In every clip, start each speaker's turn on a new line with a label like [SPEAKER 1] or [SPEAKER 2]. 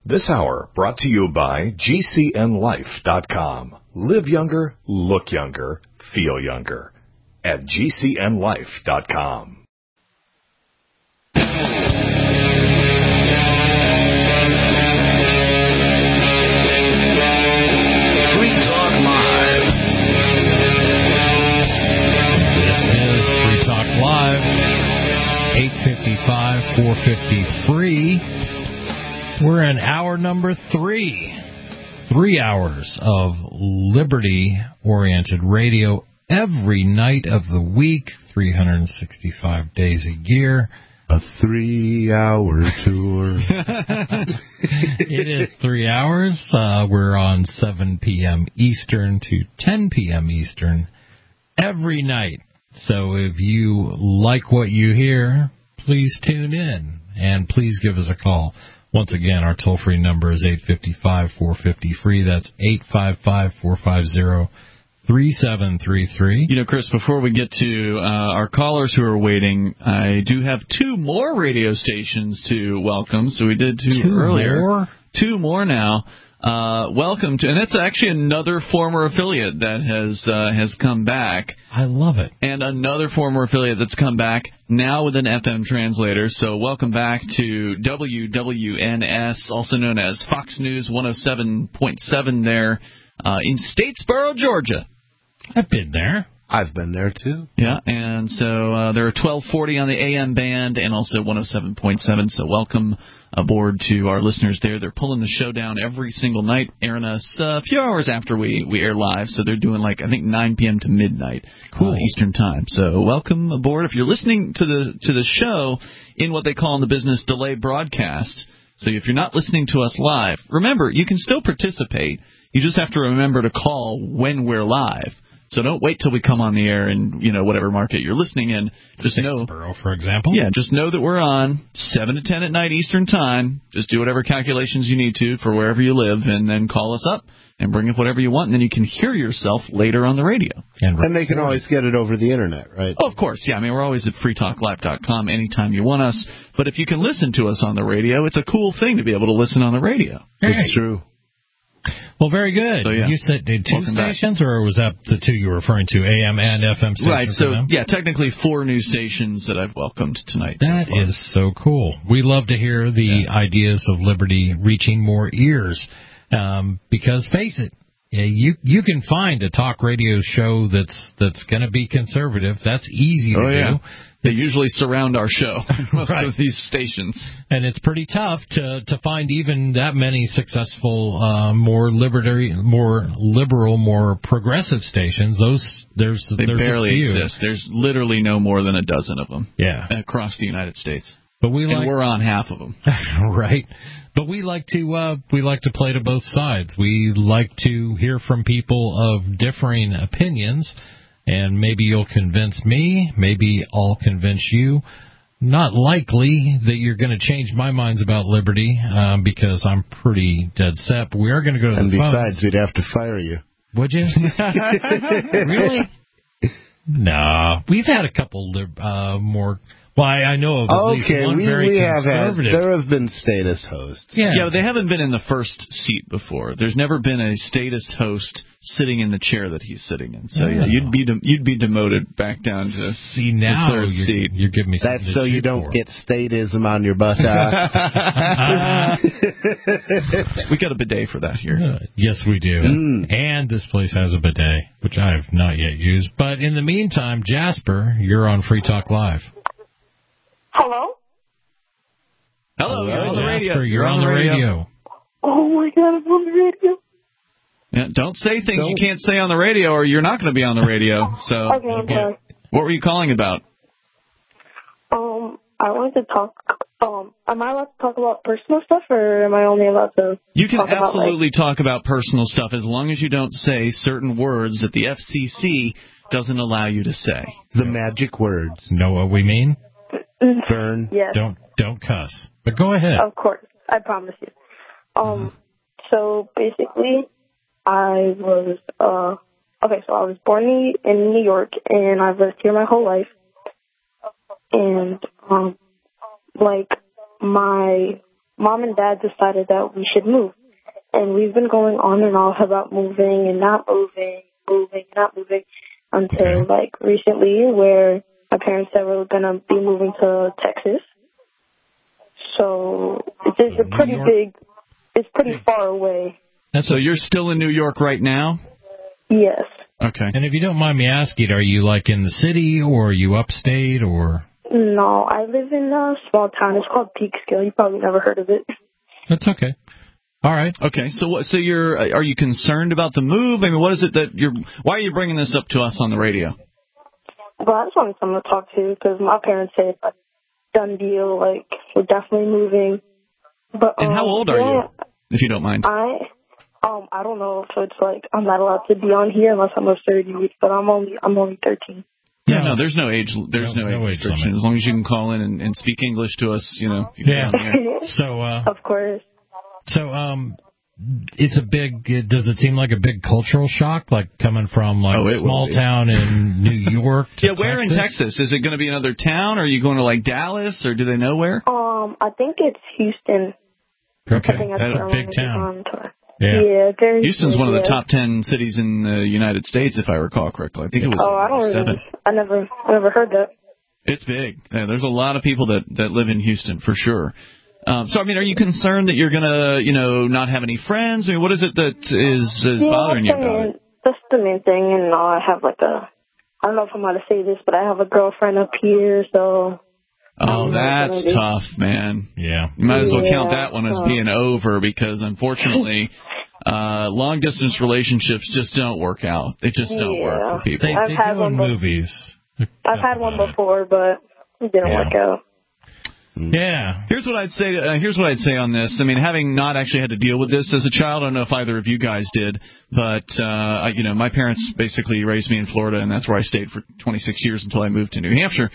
[SPEAKER 1] This hour brought to you by GCNLife.com. Live younger, look younger, feel younger. At GCNLife.com.
[SPEAKER 2] Free Talk Live.
[SPEAKER 3] This is Free Talk Live. 855, 450 free. We're in hour number 3. 3 hours of liberty-oriented radio every night of the week, 365 days a year.
[SPEAKER 4] A 3-hour tour.
[SPEAKER 3] It is 3 hours. We're on 7 p.m. Eastern to 10 p.m. Eastern every night. So if you like what you hear, please tune in and please give us a call. Once again, our toll-free number is 855-450-FREE. That's 855-450-3733.
[SPEAKER 5] You know, Chris, before we get to our callers who are waiting, I do have 2 more radio stations to welcome. So we did 2 earlier.
[SPEAKER 3] More?
[SPEAKER 5] 2 more now. Welcome to, and that's actually another former affiliate that has come back.
[SPEAKER 3] I love it.
[SPEAKER 5] And another former affiliate that's come back now with an FM translator. So welcome back to WWNS, also known as Fox News 107.7 there in Statesboro, Georgia.
[SPEAKER 3] I've been there.
[SPEAKER 4] I've been there, too.
[SPEAKER 5] Yeah, and so there are 1240 on the AM band and also 107.7, so welcome aboard to our listeners there. They're pulling the show down every single night, airing us a few hours after we air live, so they're doing I think 9 p.m. to midnight Eastern Time. So welcome aboard. If you're listening to the show in what they call in the business delay broadcast, so if you're not listening to us live, remember, you can still participate. You just have to remember to call when we're live. So don't wait till we come on the air in, whatever market you're listening in. Just know,
[SPEAKER 3] for example.
[SPEAKER 5] Yeah, just know that we're on 7 to 10 at night Eastern Time. Just do whatever calculations you need to for wherever you live, and then call us up and bring up whatever you want, and then you can hear yourself later on the radio.
[SPEAKER 4] And they can always get it over the Internet, right?
[SPEAKER 5] Oh, of course, yeah. I mean, we're always at freetalklive.com anytime you want us. But if you can listen to us on the radio, it's a cool thing to be able to listen on the radio.
[SPEAKER 4] It's true.
[SPEAKER 3] Well, very good.
[SPEAKER 5] So, yeah.
[SPEAKER 3] You said 2 stations, or was that the 2 you were referring to, AM and FM stations?
[SPEAKER 5] Right, so, yeah, technically 4 new stations that I've welcomed tonight.
[SPEAKER 3] That is so cool. We love to hear the ideas of liberty reaching more ears, because, face it, you can find a talk radio show that's going to be conservative. That's easy to do.
[SPEAKER 5] They usually surround our show, most of these stations.
[SPEAKER 3] And it's pretty tough to find even that many successful, more liberal, more progressive stations. There's
[SPEAKER 5] barely
[SPEAKER 3] a few.
[SPEAKER 5] exist. There's literally no more than a dozen of them across the United States.
[SPEAKER 3] But
[SPEAKER 5] we're on half of them.
[SPEAKER 3] Right. But we like to play to both sides. We like to hear from people of differing opinions. And maybe you'll convince me, maybe I'll convince you. Not likely that you're going to change my minds about liberty, because I'm pretty dead set. But we are going to go to the phones.
[SPEAKER 4] And besides, we'd have to fire you.
[SPEAKER 3] Would you? Really? No. We've had a couple more... Well, I know of at least one very conservative.
[SPEAKER 4] There have been statist hosts.
[SPEAKER 5] Yeah, but they haven't been in the first seat before. There's never been a statist host sitting in the chair that he's sitting in. So you'd be demoted back down to the third seat.
[SPEAKER 3] You're giving me something
[SPEAKER 4] That's so you don't get statism on your butt.
[SPEAKER 5] We got a bidet for that here.
[SPEAKER 3] Yes, we do. And this place has a bidet, which I have not yet used. But in the meantime, Jasper, you're on Free Talk Live.
[SPEAKER 6] Hello?
[SPEAKER 5] Hello, you're on the radio.
[SPEAKER 3] Jasper, you're on the radio.
[SPEAKER 6] Oh, my God, I'm on the radio.
[SPEAKER 5] Yeah, don't say things you can't say on the radio, or you're not going to be on the radio. So,
[SPEAKER 6] Okay, I'm sorry.
[SPEAKER 5] What were you calling about?
[SPEAKER 6] I wanted to talk. Am I allowed to talk about personal stuff, or am I only allowed to?
[SPEAKER 5] You can absolutely talk about personal stuff as long as you don't say certain words that the FCC doesn't allow you to say.
[SPEAKER 4] The magic words.
[SPEAKER 3] Know what we mean?
[SPEAKER 4] Burn.
[SPEAKER 6] Yes.
[SPEAKER 3] Don't cuss. But go ahead.
[SPEAKER 6] Of course, I promise you. So basically, I was So I was born in New York, and I've lived here my whole life. And my Mom and Dad decided that we should move. And we've been going on and off about moving and not moving, not moving, until, like, recently, where my parents said we were going to be moving to Texas. So it's a pretty big, it's pretty far away.
[SPEAKER 5] So you're still in New York right now?
[SPEAKER 6] Yes.
[SPEAKER 5] Okay.
[SPEAKER 3] And if you don't mind me asking, are you, like, in the city, or are you upstate, or?
[SPEAKER 6] No, I live in a small town. It's called Peekskill. You probably never heard of it.
[SPEAKER 3] That's okay. All right.
[SPEAKER 5] Okay. So are you concerned about the move? I mean, what is it that why are you bringing this up to us on the radio?
[SPEAKER 6] Well, I just wanted someone to talk to because my parents say it's a done deal. Like, we're definitely moving. But
[SPEAKER 5] and how old are you, if you don't mind?
[SPEAKER 6] I don't know if it's like I'm not allowed to be on here unless I'm of 30, but I'm only 13.
[SPEAKER 5] Yeah, no, there's no age. There's no age restriction. As long as you can call in and speak English to us, you know. You can be on the air.
[SPEAKER 3] So.
[SPEAKER 6] Of course.
[SPEAKER 3] So, it's a big. Does it seem like a big cultural shock, like coming from like a small town in New York to
[SPEAKER 5] Texas? Where in Texas? Is it going to be another town? Or are you going to like Dallas, or do they know where?
[SPEAKER 6] I think it's Houston.
[SPEAKER 3] Okay,
[SPEAKER 6] I think
[SPEAKER 3] that's a big town.
[SPEAKER 6] Yeah,
[SPEAKER 5] Houston's one of the top 10 cities in the United States, if I recall correctly. I think it was.
[SPEAKER 6] I don't
[SPEAKER 5] 7.
[SPEAKER 6] I never heard that.
[SPEAKER 5] It's big. Yeah, there's a lot of people that live in Houston for sure. So, I mean, are you concerned that you're going to, not have any friends? I mean, what is it that is bothering you about it?
[SPEAKER 6] That's the main thing, and I have I don't know if I'm allowed to say this, but I have a girlfriend up here, so...
[SPEAKER 5] Oh, that's tough, man.
[SPEAKER 3] Yeah.
[SPEAKER 5] You might as well count that one as being over because, unfortunately, long-distance relationships just don't work out. They just don't work for people.
[SPEAKER 3] They do in movies.
[SPEAKER 6] I've had one before, but it didn't work out.
[SPEAKER 3] Yeah.
[SPEAKER 5] Here's what I'd say. Here's what I'd say on this. I mean, having not actually had to deal with this as a child, I don't know if either of you guys did, but my parents basically raised me in Florida, and that's where I stayed for 26 years until I moved to New Hampshire.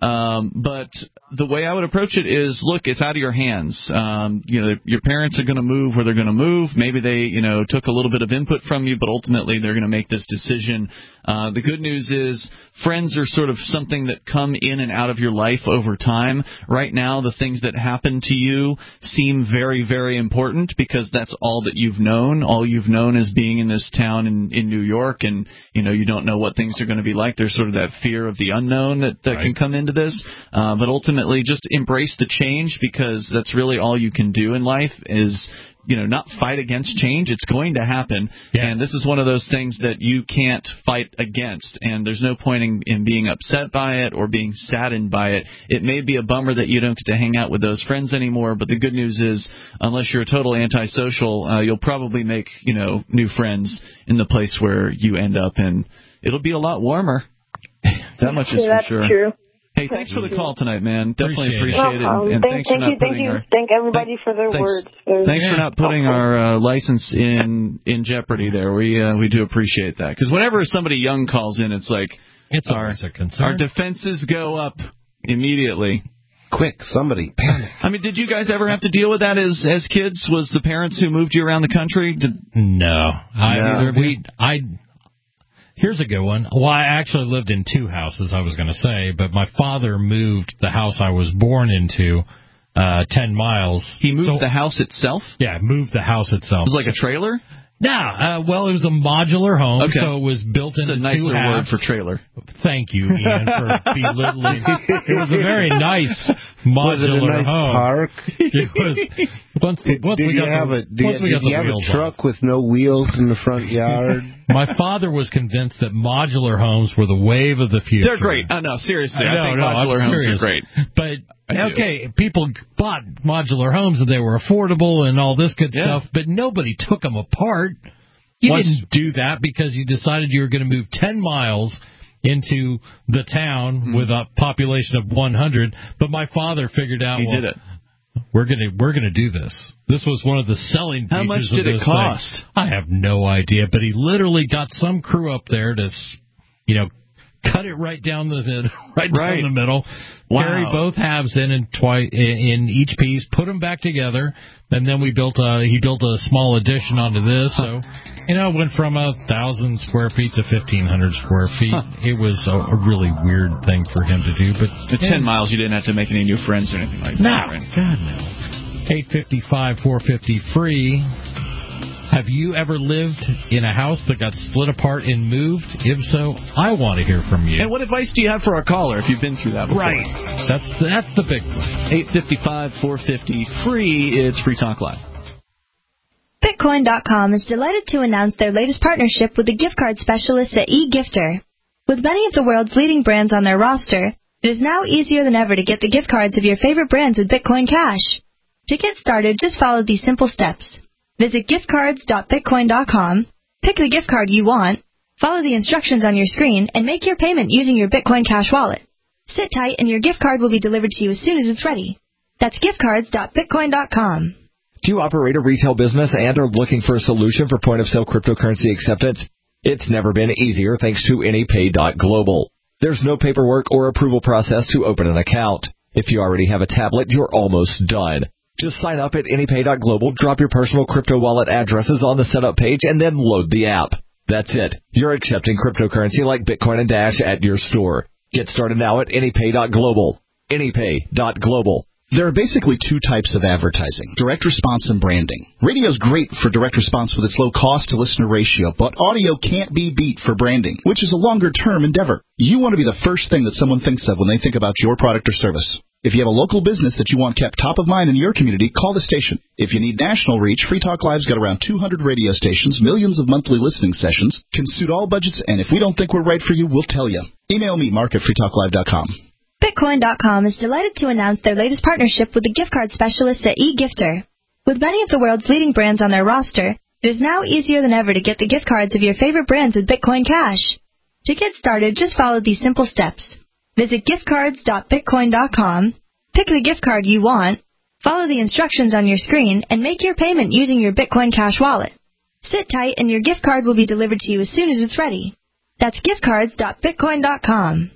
[SPEAKER 5] But the way I would approach it is, look, it's out of your hands. Your parents are going to move where they're going to move. Maybe they, took a little bit of input from you, but ultimately they're going to make this decision. The good news is friends are sort of something that come in and out of your life over time. Right now, the things that happen to you seem very, very important because that's all that you've known. All you've known is being in this town in New York, and, you don't know what things are going to be like. There's sort of that fear of the unknown that can come into this. But ultimately, just embrace the change because that's really all you can do in life is, not fight against change. It's going to happen. Yeah. And this is one of those things that you can't fight against. And there's no point in being upset by it or being saddened by it. It may be a bummer that you don't get to hang out with those friends anymore. But the good news is, unless you're a total antisocial, you'll probably make, new friends in the place where you end up. And it'll be a lot warmer. That much is for sure.
[SPEAKER 6] True.
[SPEAKER 5] Hey, thanks for the call tonight, man. Definitely appreciate it. And thanks for not putting our...
[SPEAKER 6] Thank everybody for their words.
[SPEAKER 5] Thanks for not putting our license in jeopardy there. We do appreciate that. Because whenever somebody young calls in, it's like...
[SPEAKER 3] It's always a concern.
[SPEAKER 5] Our defenses go up immediately.
[SPEAKER 4] Quick, somebody panic.
[SPEAKER 5] I mean, did you guys ever have to deal with that as kids? Was the parents who moved you around the country?
[SPEAKER 3] No. Here's a good one. Well, I actually lived in 2 houses, I was going to say, but my father moved the house I was born into 10 miles.
[SPEAKER 5] He moved the house itself?
[SPEAKER 3] Yeah, moved the house itself.
[SPEAKER 5] It was like a trailer?
[SPEAKER 3] No, well, it was a modular home, so it was built into 2 halves.
[SPEAKER 5] It's a nicer word for trailer.
[SPEAKER 3] Thank you, Ian, for belittling. It was a very nice modular
[SPEAKER 4] was it a nice
[SPEAKER 3] home.
[SPEAKER 4] Park?
[SPEAKER 3] It was. Once we
[SPEAKER 4] have a truck with no wheels in the front yard?
[SPEAKER 3] My father was convinced that modular homes were the wave of the future.
[SPEAKER 5] They're great. No, seriously, I think modular homes are great.
[SPEAKER 3] But okay, people bought modular homes and they were affordable and all this good stuff, but nobody took them apart. You didn't do that because you decided you were going to move 10 miles into the town with a population of 100. But my father figured out,
[SPEAKER 5] he did it.
[SPEAKER 3] We're gonna do this. This was one of the selling features.
[SPEAKER 5] How much did it cost?
[SPEAKER 3] I have no idea, but he literally got some crew up there to, cut it right down the down the middle.
[SPEAKER 5] Wow.
[SPEAKER 3] Carry both halves in each piece, put them back together, and then he built a small addition onto this. So, it went from 1,000 square feet to 1,500 square feet. It was a really weird thing for him to do. But
[SPEAKER 5] at 10 miles, you didn't have to make any new friends or anything like that.
[SPEAKER 3] No,
[SPEAKER 5] right?
[SPEAKER 3] God no. 855-450-FREE. Have you ever lived in a house that got split apart and moved? If so, I want to hear from you.
[SPEAKER 5] And what advice do you have for our caller if you've been through that before?
[SPEAKER 3] Right. That's the big one.
[SPEAKER 5] 855-450-FREE. It's Free Talk Live.
[SPEAKER 7] Bitcoin.com is delighted to announce their latest partnership with the gift card specialists at eGifter. With many of the world's leading brands on their roster, it is now easier than ever to get the gift cards of your favorite brands with Bitcoin Cash. To get started, just follow these simple steps. Visit giftcards.bitcoin.com, pick the gift card you want, follow the instructions on your screen, and make your payment using your Bitcoin Cash wallet. Sit tight and your gift card will be delivered to you as soon as it's ready. That's giftcards.bitcoin.com.
[SPEAKER 8] Do you operate a retail business and are looking for a solution for point-of-sale cryptocurrency acceptance? It's never been easier thanks to AnyPay.global. There's no paperwork or approval process to open an account. If you already have a tablet, you're almost done. Just sign up at AnyPay.global, drop your personal crypto wallet addresses on the setup page, and then load the app. That's it. You're accepting cryptocurrency like Bitcoin and Dash at your store. Get started now at AnyPay.global. AnyPay.global.
[SPEAKER 9] There are basically two types of advertising, direct response and branding. Radio's great for direct response with its low cost to listener ratio, but audio can't be beat for branding, which is a longer-term endeavor. You want to be the first thing that someone thinks of when they think about your product or service. If you have a local business that you want kept top of mind in your community, call the station. If you need national reach, Free Talk Live's got around 200 radio stations, millions of monthly listening sessions, can suit all budgets, and if we don't think we're right for you, we'll tell you. Email me, mark@freetalklive.com.
[SPEAKER 7] Bitcoin.com is delighted to announce their latest partnership with the gift card specialists at eGifter. With many of the world's leading brands on their roster, it is now easier than ever to get the gift cards of your favorite brands with Bitcoin Cash. To get started, just follow these simple steps. Visit giftcards.bitcoin.com, pick the gift card you want, follow the instructions on your screen, and make your payment using your Bitcoin Cash wallet. Sit tight and your gift card will be delivered to you as soon as it's ready. That's giftcards.bitcoin.com.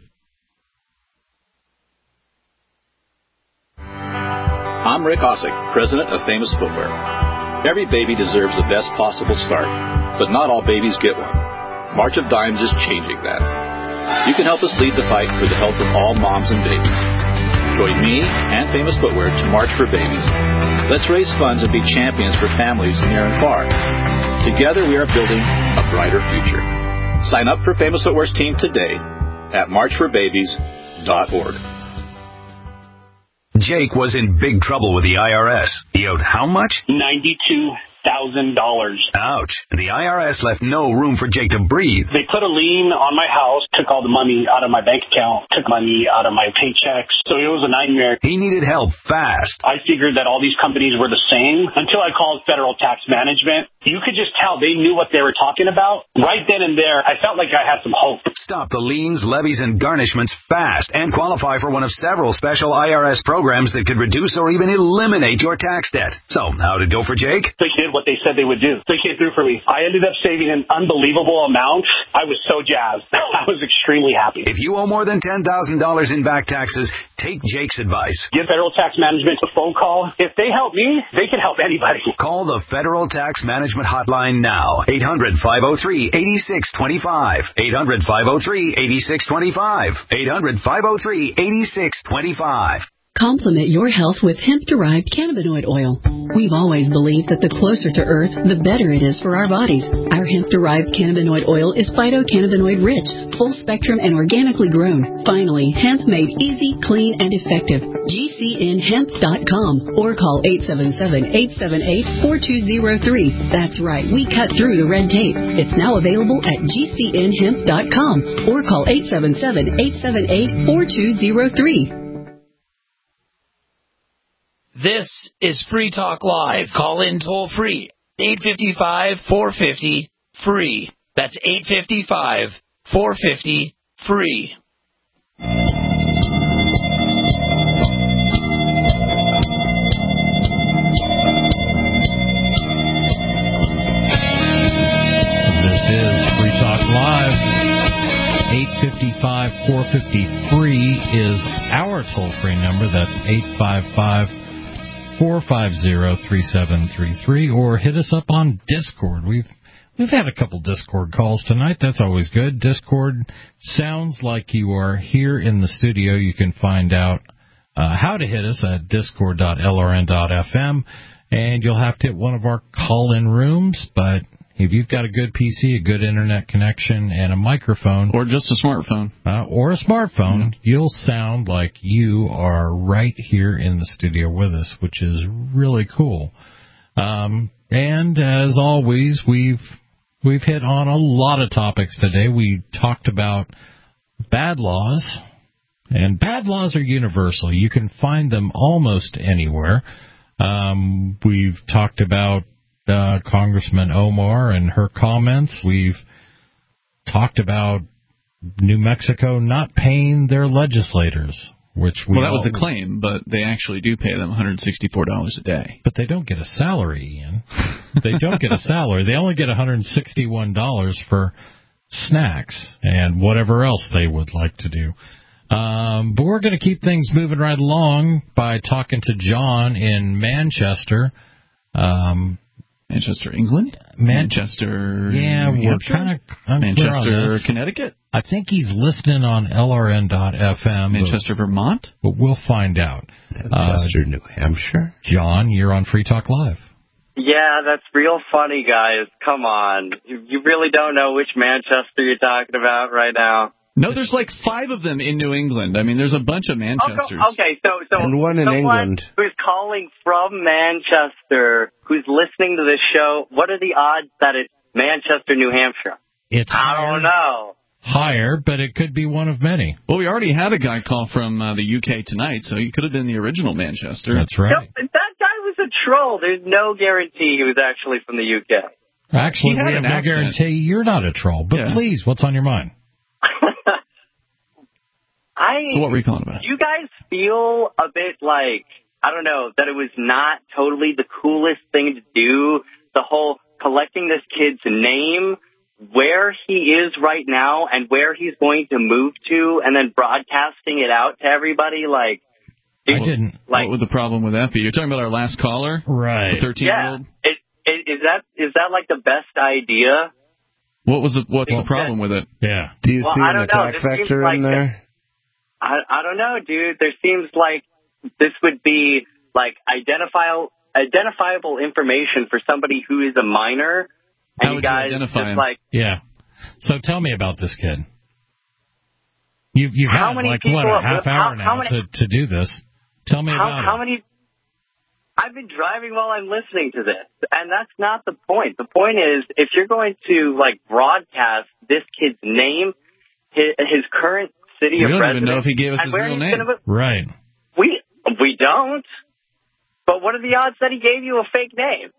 [SPEAKER 10] I'm Rick Osick, president of Famous Footwear. Every baby deserves the best possible start, but not all babies get one. March of Dimes is changing that. You can help us lead the fight for the health of all moms and babies. Join me and Famous Footwear to March for Babies. Let's raise funds and be champions for families near and far. Together we are building a brighter future. Sign up for Famous Footwear's team today at marchforbabies.org.
[SPEAKER 2] Jake was in big trouble with the IRS. He owed how much?
[SPEAKER 11] $92,000.
[SPEAKER 2] Ouch. The IRS left no room for Jake to breathe.
[SPEAKER 11] They put a lien on my house, took all the money out of my bank account, took money out of my paychecks. So it was a nightmare.
[SPEAKER 2] He needed help fast.
[SPEAKER 11] I figured that all these companies were the same until I called Federal Tax Management. You could just tell they knew what they were talking about. Right then and there, I felt like I had some hope.
[SPEAKER 2] Stop the liens, levies, and garnishments fast and qualify for one of several special IRS programs that could reduce or even eliminate your tax debt. So, how'd it go for Jake?
[SPEAKER 11] They did what they said they would do. They came through for me. I ended up saving an unbelievable amount. I was so jazzed. I was extremely happy.
[SPEAKER 2] If you owe more than $10,000 in back taxes, take Jake's advice.
[SPEAKER 11] Give Federal Tax Management a phone call. If they help me, they can help anybody.
[SPEAKER 2] Call the Federal Tax Management hotline now. 800-503-8625. 800-503-8625. 800-503-8625.
[SPEAKER 12] Complement your health with hemp-derived cannabinoid oil. We've always believed that the closer to Earth, the better it is for our bodies. Our hemp-derived cannabinoid oil is phytocannabinoid-rich, full-spectrum, and organically grown. Finally, hemp made easy, clean, and effective. GCNhemp.com or call 877-878-4203. That's right, we cut through the red tape. It's now available at GCNhemp.com or call 877-878-4203.
[SPEAKER 13] This is Free Talk Live. Call in toll free. 855-450-FREE. That's 855-450-FREE.
[SPEAKER 3] This is Free Talk Live. 855-450-FREE is our toll-free number. That's 855-450-3733, or hit us up on Discord. We've had a couple Discord calls tonight. That's always good. Discord sounds like you are here in the studio. You can find out how to hit us at discord.lrn.fm, and you'll have to hit one of our call-in rooms, but if you've got a good PC, a good internet connection, and a microphone...
[SPEAKER 5] Or just a smartphone.
[SPEAKER 3] You'll sound like you are right here in the studio with us, which is really cool. And as always, we've hit on a lot of topics today. We talked about bad laws, and bad laws are universal. You can find them almost anywhere. We've talked about Congressman Omar and her comments. We've talked about New Mexico not paying their legislators, that
[SPEAKER 5] was the claim, but they actually do pay them $164 a day.
[SPEAKER 3] But they don't get a salary, Ian. They don't get a salary. They only get $161 for snacks and whatever else they would like to do. But we're going to keep things moving right along by talking to John in Manchester.
[SPEAKER 5] Manchester, England? Manchester,
[SPEAKER 3] we're kind of
[SPEAKER 5] Manchester, Connecticut?
[SPEAKER 3] I think he's listening on LRN.FM.
[SPEAKER 5] Manchester, Vermont?
[SPEAKER 3] But we'll find out.
[SPEAKER 4] Manchester, New Hampshire?
[SPEAKER 3] John, you're on Free Talk Live.
[SPEAKER 14] Yeah, that's real funny, guys. Come on. You really don't know which Manchester you're talking about right now?
[SPEAKER 5] No, there's like 5 of them in New England. I mean, there's a bunch of Manchesters.
[SPEAKER 14] Okay, so
[SPEAKER 4] and one in England.
[SPEAKER 14] Who's calling from Manchester, who's listening to this show, what are the odds that it's Manchester, New Hampshire? I don't know.
[SPEAKER 3] Higher, but it could be one of many.
[SPEAKER 5] Well, we already had a guy call from the UK tonight, so he could have been the original Manchester.
[SPEAKER 3] That's right.
[SPEAKER 14] No, that guy was a troll. There's no guarantee he was actually from the UK.
[SPEAKER 3] Actually, we have no guarantee you're not a troll. But please, what's on your mind?
[SPEAKER 5] So what were you calling about?
[SPEAKER 14] Do you guys feel a bit like, I don't know, that it was not totally the coolest thing to do, the whole collecting this kid's name, where he is right now, and where he's going to move to, and then broadcasting it out to everybody? Like,
[SPEAKER 3] I didn't.
[SPEAKER 5] What was the problem with that? You're talking about our last caller?
[SPEAKER 3] Right.
[SPEAKER 5] The 13-year-old?
[SPEAKER 14] Yeah. Is that like the best idea?
[SPEAKER 5] What's the problem with it?
[SPEAKER 3] Yeah.
[SPEAKER 4] Do you see an attack vector in there?
[SPEAKER 14] I don't know, dude. There seems like this would be like identifiable information for somebody who is a minor. And
[SPEAKER 5] How would you identify him?
[SPEAKER 3] Yeah. So tell me about this kid. You've had a half hour now to do this. Tell me about it.
[SPEAKER 14] I've been driving while I'm listening to this, and that's not the point. The point is, if you're going to broadcast this kid's name, his current city of residence, we
[SPEAKER 5] don't even know if he gave us his real name.
[SPEAKER 3] Right.
[SPEAKER 14] We don't. But what are the odds that he gave you a fake name?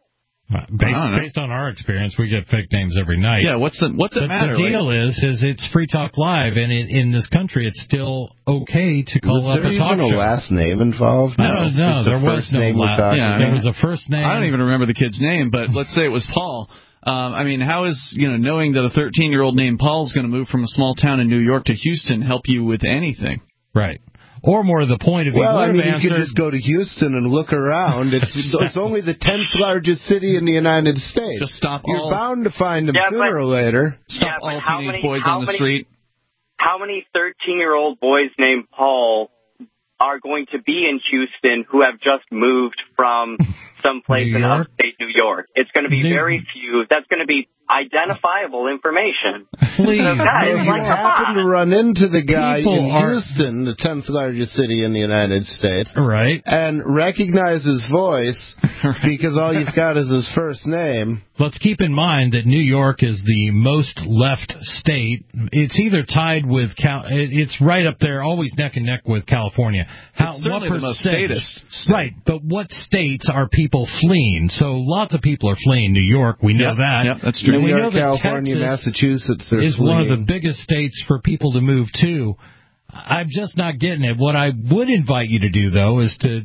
[SPEAKER 3] Based on our experience, we get fake names every night.
[SPEAKER 5] Yeah, what's it matter?
[SPEAKER 3] The deal is it's Free Talk Live, and in this country, it's still okay to call up a talk show.
[SPEAKER 4] Was there even a last name involved?
[SPEAKER 3] No, there was no last name. There was a first name.
[SPEAKER 5] I don't even remember the kid's name, but let's say it was Paul. I mean, how is, knowing that a 13-year-old named Paul is going to move from a small town in New York to Houston help you with anything?
[SPEAKER 3] Right. Or more to the point, if you
[SPEAKER 4] you could just go to Houston and look around. It's only the 10th largest city in the United States.
[SPEAKER 5] Just stop
[SPEAKER 4] You're bound to find them sooner or later.
[SPEAKER 5] Stop all teenage boys on the street.
[SPEAKER 14] How many 13-year-old boys named Paul are going to be in Houston who have just moved from someplace in upstate New York? It's going to be very few. That's going to be identifiable information.
[SPEAKER 3] Please.
[SPEAKER 14] So guys,
[SPEAKER 4] if you happen to run into the guy in Houston, the 10th largest city in the United States,
[SPEAKER 3] right,
[SPEAKER 4] and recognize his voice because all you've got is his first name.
[SPEAKER 3] Let's keep in mind that New York is the most left state. It's either tied with it's right up there, always neck and neck with California.
[SPEAKER 5] It's certainly the most statist.
[SPEAKER 3] Right, but what states are people fleeing? So lots of people are fleeing New York. We know that.
[SPEAKER 5] Yep, that's true.
[SPEAKER 3] And we know that
[SPEAKER 4] California,
[SPEAKER 3] Texas
[SPEAKER 4] Massachusetts
[SPEAKER 3] is one of the biggest states for people to move to. I'm just not getting it. What I would invite you to do, though, is to,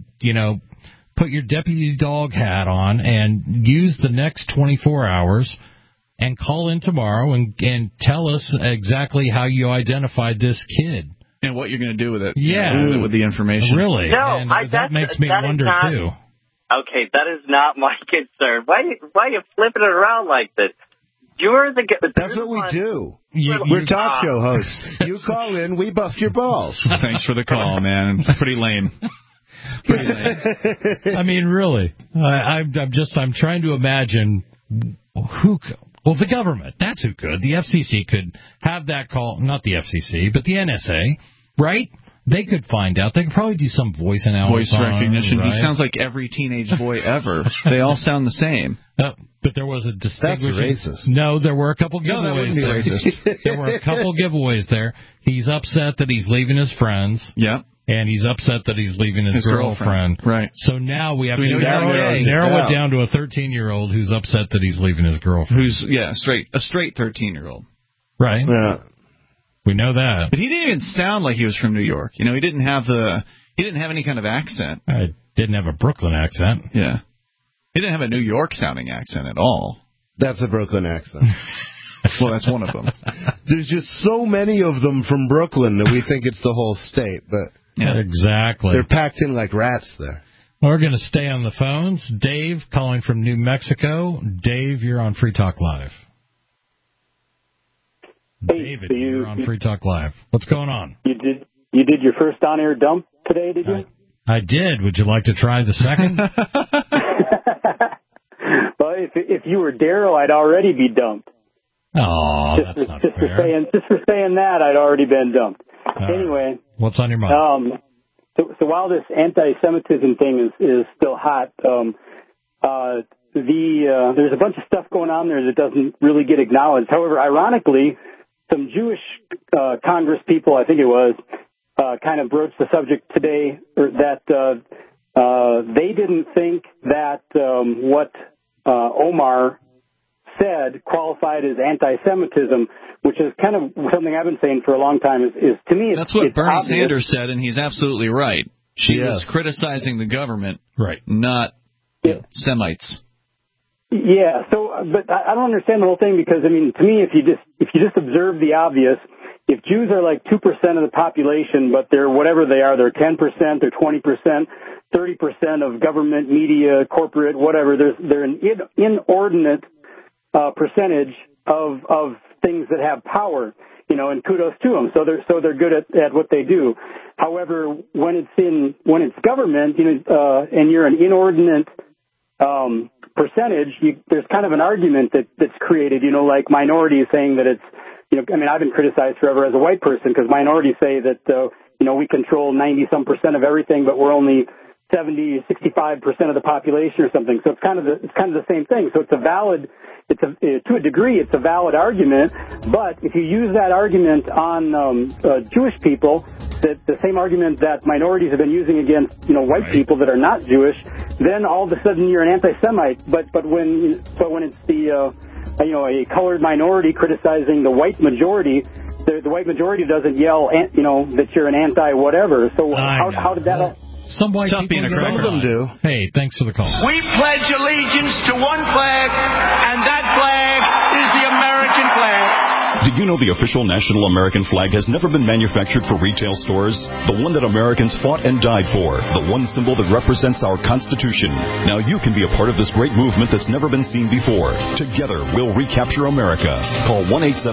[SPEAKER 3] put your deputy dog hat on and use the next 24 hours and call in tomorrow and tell us exactly how you identified this kid.
[SPEAKER 5] And what you're going to do with it.
[SPEAKER 3] Yeah.
[SPEAKER 5] With the information.
[SPEAKER 3] Really.
[SPEAKER 14] No,
[SPEAKER 3] and that makes me wonder, too.
[SPEAKER 14] Okay, that is not my concern. Why are you flipping it around like this?
[SPEAKER 4] That's what we do. We're talk show hosts. You call in, we bust your balls.
[SPEAKER 5] Thanks for the call, man. Pretty lame.
[SPEAKER 3] I mean, really. I'm trying to imagine who. Well, the government. That's who could. The FCC could have that call. Not the FCC, but the NSA, right? They could find out. They could probably do some voice analysis.
[SPEAKER 5] Voice recognition.
[SPEAKER 3] Right?
[SPEAKER 5] He sounds like every teenage boy ever. They all sound the same.
[SPEAKER 3] But there was a distinguishing...
[SPEAKER 4] That's racist.
[SPEAKER 3] No, there were a couple giveaways.
[SPEAKER 8] No, that wouldn't be racist.
[SPEAKER 3] There were a couple giveaways there. He's upset that he's leaving his friends.
[SPEAKER 5] Yeah.
[SPEAKER 3] And he's upset that he's leaving his girlfriend.
[SPEAKER 5] Right.
[SPEAKER 3] So now we have to narrow it down to a 13-year-old who's upset that he's leaving his girlfriend.
[SPEAKER 5] Who's, a straight 13-year-old.
[SPEAKER 3] Right.
[SPEAKER 4] Yeah.
[SPEAKER 3] We know that.
[SPEAKER 5] But he didn't even sound like he was from New York. He didn't have any kind of accent.
[SPEAKER 3] I didn't have a Brooklyn accent.
[SPEAKER 5] Yeah. He didn't have a New York sounding accent at all.
[SPEAKER 4] That's a Brooklyn accent.
[SPEAKER 5] Well, that's one of them.
[SPEAKER 4] There's just so many of them from Brooklyn that we think it's the whole state, but
[SPEAKER 3] exactly.
[SPEAKER 4] They're packed in like rats there.
[SPEAKER 3] We're going to stay on the phones. Dave calling from New Mexico. Dave, you're on Free Talk Live. David, you're on Free Talk Live. What's going on?
[SPEAKER 15] You did your first on-air dump today, did you?
[SPEAKER 3] I did. Would you like to try the second?
[SPEAKER 15] Well, if you were Daryl, I'd already be dumped.
[SPEAKER 3] Oh, that's not fair.
[SPEAKER 15] Just for saying that, I'd already been dumped. Anyway.
[SPEAKER 3] What's on your mind?
[SPEAKER 15] So while this anti-Semitism thing is still hot, there's a bunch of stuff going on there that doesn't really get acknowledged. However, ironically, some Jewish Congress people, I think it was, kind of broached the subject today that they didn't think that what Omar said qualified as anti-Semitism, which is kind of something I've been saying for a long time. Is to me,
[SPEAKER 5] that's what Bernie
[SPEAKER 15] obvious.
[SPEAKER 5] Sanders said, and he's absolutely right. She was criticizing the government,
[SPEAKER 3] right?
[SPEAKER 5] Not Semites.
[SPEAKER 15] Yeah, but I don't understand the whole thing because, I mean, to me, if you just observe the obvious, if Jews are like 2% of the population, but they're whatever they are, they're 10%, they're 20%, 30% of government, media, corporate, whatever, they're an inordinate percentage of things that have power, and kudos to them. So they're good at what they do. However, when it's government, and you're an inordinate percentage, there's kind of an argument that's created, like minorities saying that it's, I've been criticized forever as a white person because minorities say that, we control 90-some% of everything, but we're only 65% of the population or something. So it's kind of the same thing. So to a degree, it's a valid argument. But if you use that argument on Jewish people, the same argument that minorities have been using against white people that are not Jewish, then all of a sudden you're an anti-Semite. But when it's a colored minority criticizing the white majority, the white majority doesn't yell that you're an anti-whatever. So how did that?
[SPEAKER 3] Some white people, some of them do. Hey, thanks for the call.
[SPEAKER 13] We pledge allegiance to one flag, and that flag is the American flag.
[SPEAKER 16] Did you know the official national American flag has never been manufactured for retail stores? The one that Americans fought and died for. The one symbol that represents our Constitution. Now you can be a part of this great movement that's never been seen before. Together, we'll recapture America. Call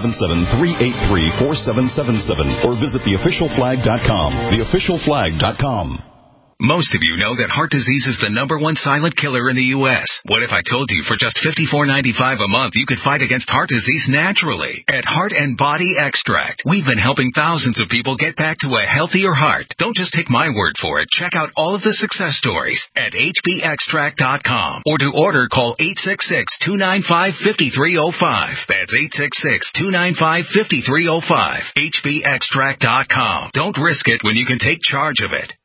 [SPEAKER 16] 1-877-383-4777 or visit theofficialflag.com. Theofficialflag.com.
[SPEAKER 17] Most of you know that heart disease is the #1 silent killer in the U.S. What if I told you for just $54.95 a month you could fight against heart disease naturally? At Heart and Body Extract, we've been helping thousands of people get back to a healthier heart. Don't just take my word for it. Check out all of the success stories at hbextract.com. Or to order, call 866-295-5305. That's 866-295-5305. hbextract.com. Don't risk it when you can take charge of it.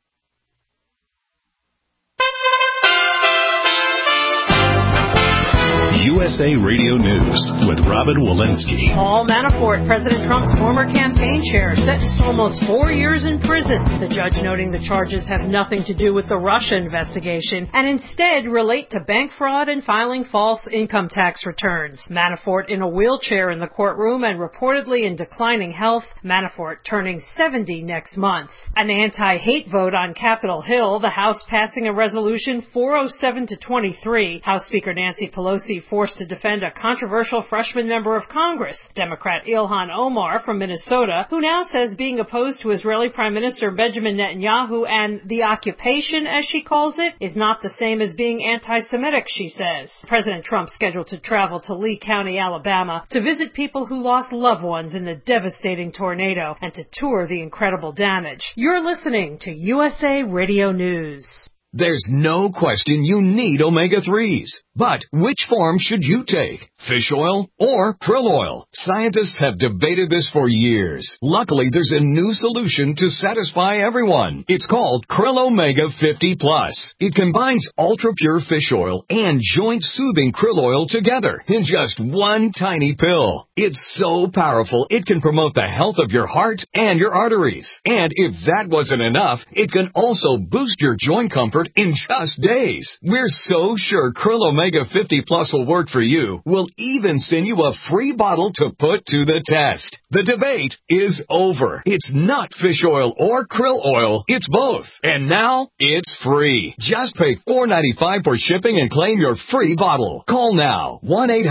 [SPEAKER 1] USA Radio News with Robin Walensky.
[SPEAKER 18] Paul Manafort, President Trump's former campaign chair, sentenced to almost 4 years in prison. The judge noting the charges have nothing to do with the Russia investigation and instead relate to bank fraud and filing false income tax returns. Manafort in a wheelchair in the courtroom and reportedly in declining health. Manafort turning 70 next month. An anti-hate vote on Capitol Hill, the House passing a resolution 407-23. House Speaker Nancy Pelosi forced to defend a controversial freshman member of Congress, Democrat Ilhan Omar from Minnesota, who now says being opposed to Israeli Prime Minister Benjamin Netanyahu and the occupation, as she calls it, is not the same as being anti-Semitic, she says. President Trump scheduled to travel to Lee County, Alabama, to visit people who lost loved ones in the devastating tornado and to tour the incredible damage. You're listening to USA Radio News.
[SPEAKER 19] There's no question you need omega-3s. But which form should you take? Fish oil or krill oil? Scientists have debated this for years. Luckily, there's a new solution to satisfy everyone. It's called Krill Omega 50 Plus. It combines ultra-pure fish oil and joint-soothing krill oil together in just one tiny pill. It's so powerful, it can promote the health of your heart and your arteries. And if that wasn't enough, it can also boost your joint comfort in just days. We're so sure Krill Omega 50 Plus will work for you. We'll even send you a free bottle to put to the test. The debate is over. It's not fish oil or krill oil. It's both. And now it's free. Just pay $4.95 for shipping and claim your free bottle. Call now.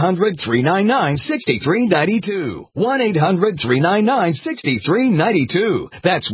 [SPEAKER 19] 1-800-399-6392. 1-800-399-6392. That's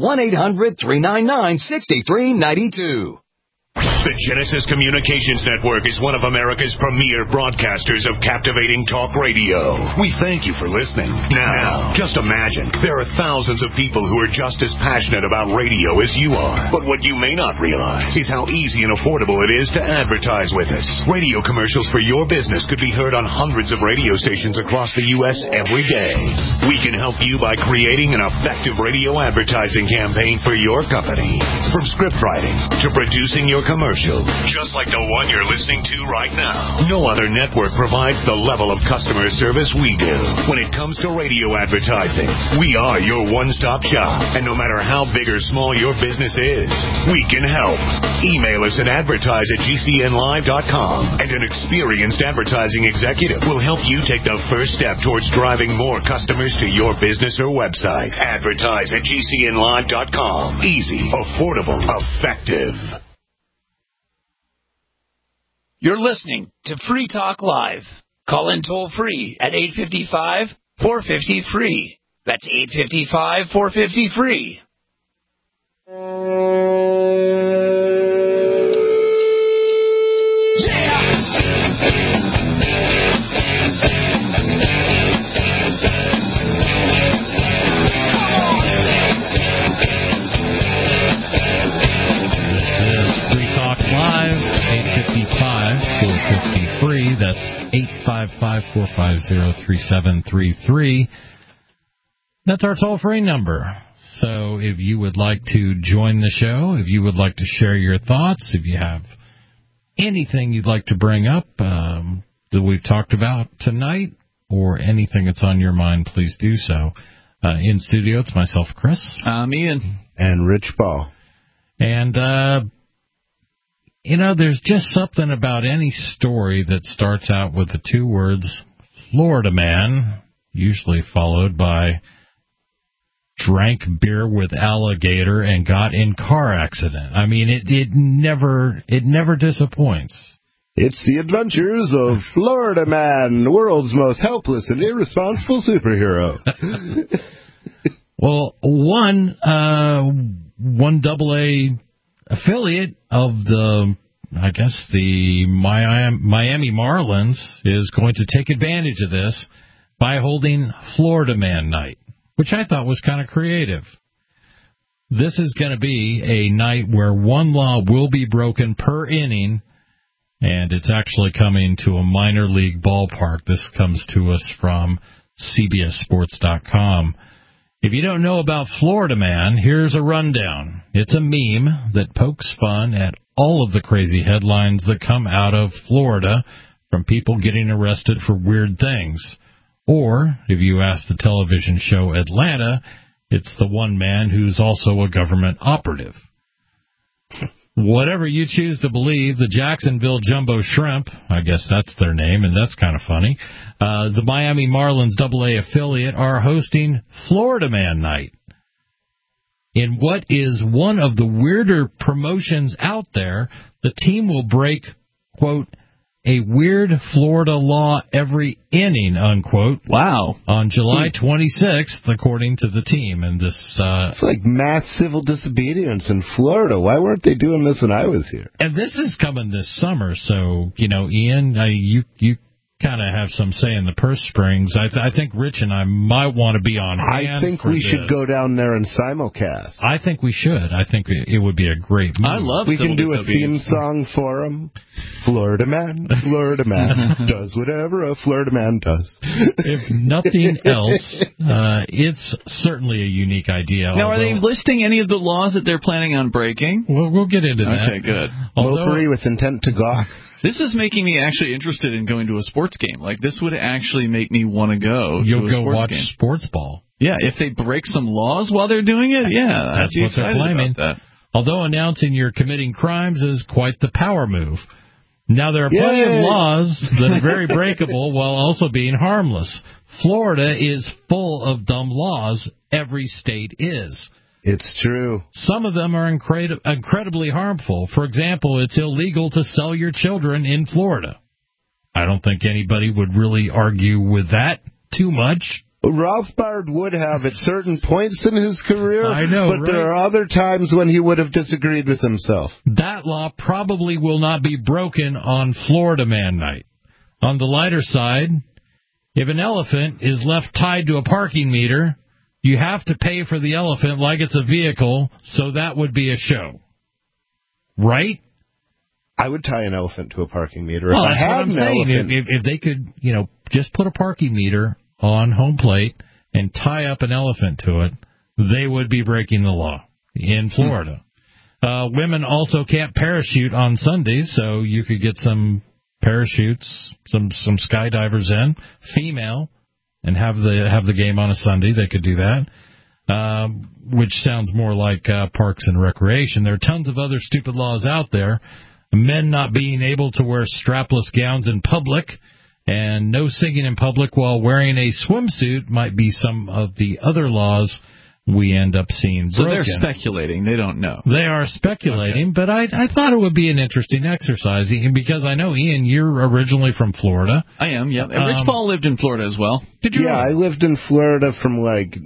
[SPEAKER 19] 1-800-399-6392.
[SPEAKER 1] The Genesis Communications Network is one of America's premier broadcasters of captivating talk radio. We thank you for listening. Now, just imagine, there are thousands of people who are just as passionate about radio as you are. But what you may not realize is how easy and affordable it is to advertise with us. Radio commercials for your business could be heard on hundreds of radio stations across the U.S. every day. We can help you by creating an effective radio advertising campaign for your company. From script writing to producing your commercial, just like the one you're listening to right now. No other network provides the level of customer service we do. When it comes to radio advertising, we are your one-stop shop. And no matter how big or small your business is, we can help. Email us at advertise@gcnlive.com, and an experienced advertising executive will help you take the first step towards driving more customers to your business or website. Advertise@gcnlive.com. Easy, affordable, effective.
[SPEAKER 13] You're listening to Free Talk Live. Call in toll free at 855-450-FREE. That's 855-450-FREE.
[SPEAKER 3] That's 855-450-3733. That's our toll-free number. So if you would like to join the show, if you would like to share your thoughts, if you have anything you'd like to bring up that we've talked about tonight, or anything that's on your mind, please do so. In studio, it's myself, Chris.
[SPEAKER 5] I'm Ian.
[SPEAKER 4] And Rich Paul.
[SPEAKER 3] And, there's just something about any story that starts out with the two words, Florida man, usually followed by drank beer with alligator and got in car accident. I mean, it never disappoints.
[SPEAKER 4] It's the adventures of Florida man, the world's most helpless and irresponsible superhero.
[SPEAKER 3] Well, one AA affiliate of the Miami Marlins is going to take advantage of this by holding Florida Man Night, which I thought was kind of creative. This is going to be a night where one law will be broken per inning, and it's actually coming to a minor league ballpark. This comes to us from CBSSports.com. If you don't know about Florida Man, here's a rundown. It's a meme that pokes fun at all of the crazy headlines that come out of Florida from people getting arrested for weird things. Or, if you ask the television show Atlanta, it's the one man who's also a government operative. Whatever you choose to believe, the Jacksonville Jumbo Shrimp, I guess that's their name, and that's kind of funny, the Miami Marlins AA affiliate are hosting Florida Man Night. In what is one of the weirder promotions out there, the team will break, quote, a weird Florida law every inning, unquote.
[SPEAKER 5] Wow.
[SPEAKER 3] On July 26th, according to the team. And this
[SPEAKER 4] it's like mass civil disobedience in Florida. Why weren't they doing this when I was here?
[SPEAKER 3] And this is coming this summer, so, Ian, you kind of have some say in the purse strings. I think Rich and I might want to be on hand.
[SPEAKER 4] I think we should go down there and simulcast.
[SPEAKER 3] I think we should. I think it would be a great move.
[SPEAKER 5] I love
[SPEAKER 4] We can do a theme song for him. Florida man does whatever a Florida man does.
[SPEAKER 3] If nothing else, it's certainly a unique idea.
[SPEAKER 5] Now, are they listing any of the laws that they're planning on breaking?
[SPEAKER 3] Well, we'll get into that.
[SPEAKER 5] Okay, good.
[SPEAKER 4] Mopery with intent to gawk.
[SPEAKER 5] This is making me actually interested in going to a sports game. Like, this would actually make me want to go
[SPEAKER 3] You'll
[SPEAKER 5] to a
[SPEAKER 3] go
[SPEAKER 5] sports
[SPEAKER 3] watch
[SPEAKER 5] game.
[SPEAKER 3] sports ball.
[SPEAKER 5] Yeah, if they break some laws while they're doing it, I'd be
[SPEAKER 3] what they're
[SPEAKER 5] excited
[SPEAKER 3] claiming.
[SPEAKER 5] about that.
[SPEAKER 3] Although announcing you're committing crimes is quite the power move. Now, there are plenty of laws that are very breakable while also being harmless. Florida is full of dumb laws. Every state is.
[SPEAKER 4] It's true.
[SPEAKER 3] Some of them are incredibly harmful. For example, it's illegal to sell your children in Florida. I don't think anybody would really argue with that too much.
[SPEAKER 4] Rothbard would have at certain points in his career,
[SPEAKER 3] I know,
[SPEAKER 4] but there are other times when he would have disagreed with himself.
[SPEAKER 3] That law probably will not be broken on Florida Man Night. On the lighter side, if an elephant is left tied to a parking meter, you have to pay for the elephant like it's a vehicle, so that would be a show. Right?
[SPEAKER 4] I would tie an elephant to a parking meter.
[SPEAKER 3] Well,
[SPEAKER 4] if
[SPEAKER 3] that's
[SPEAKER 4] I had
[SPEAKER 3] what I'm
[SPEAKER 4] an
[SPEAKER 3] saying.
[SPEAKER 4] elephant.
[SPEAKER 3] If they could, just put a parking meter on home plate and tie up an elephant to it, they would be breaking the law in Florida. Women also can't parachute on Sundays, so you could get some parachutes, some skydivers in, female, and have the game on a Sunday. They could do that, which sounds more like Parks and Recreation. There are tons of other stupid laws out there. Men not being able to wear strapless gowns in public, and no singing in public while wearing a swimsuit might be some of the other laws we end up seeing broken.
[SPEAKER 5] So they're speculating. They don't know.
[SPEAKER 3] They are speculating, but I thought it would be an interesting exercise, because I know, Ian, you're originally from Florida.
[SPEAKER 5] I am, yeah. Rich Paul lived in Florida as well.
[SPEAKER 3] Did you?
[SPEAKER 4] Yeah, I lived in Florida from like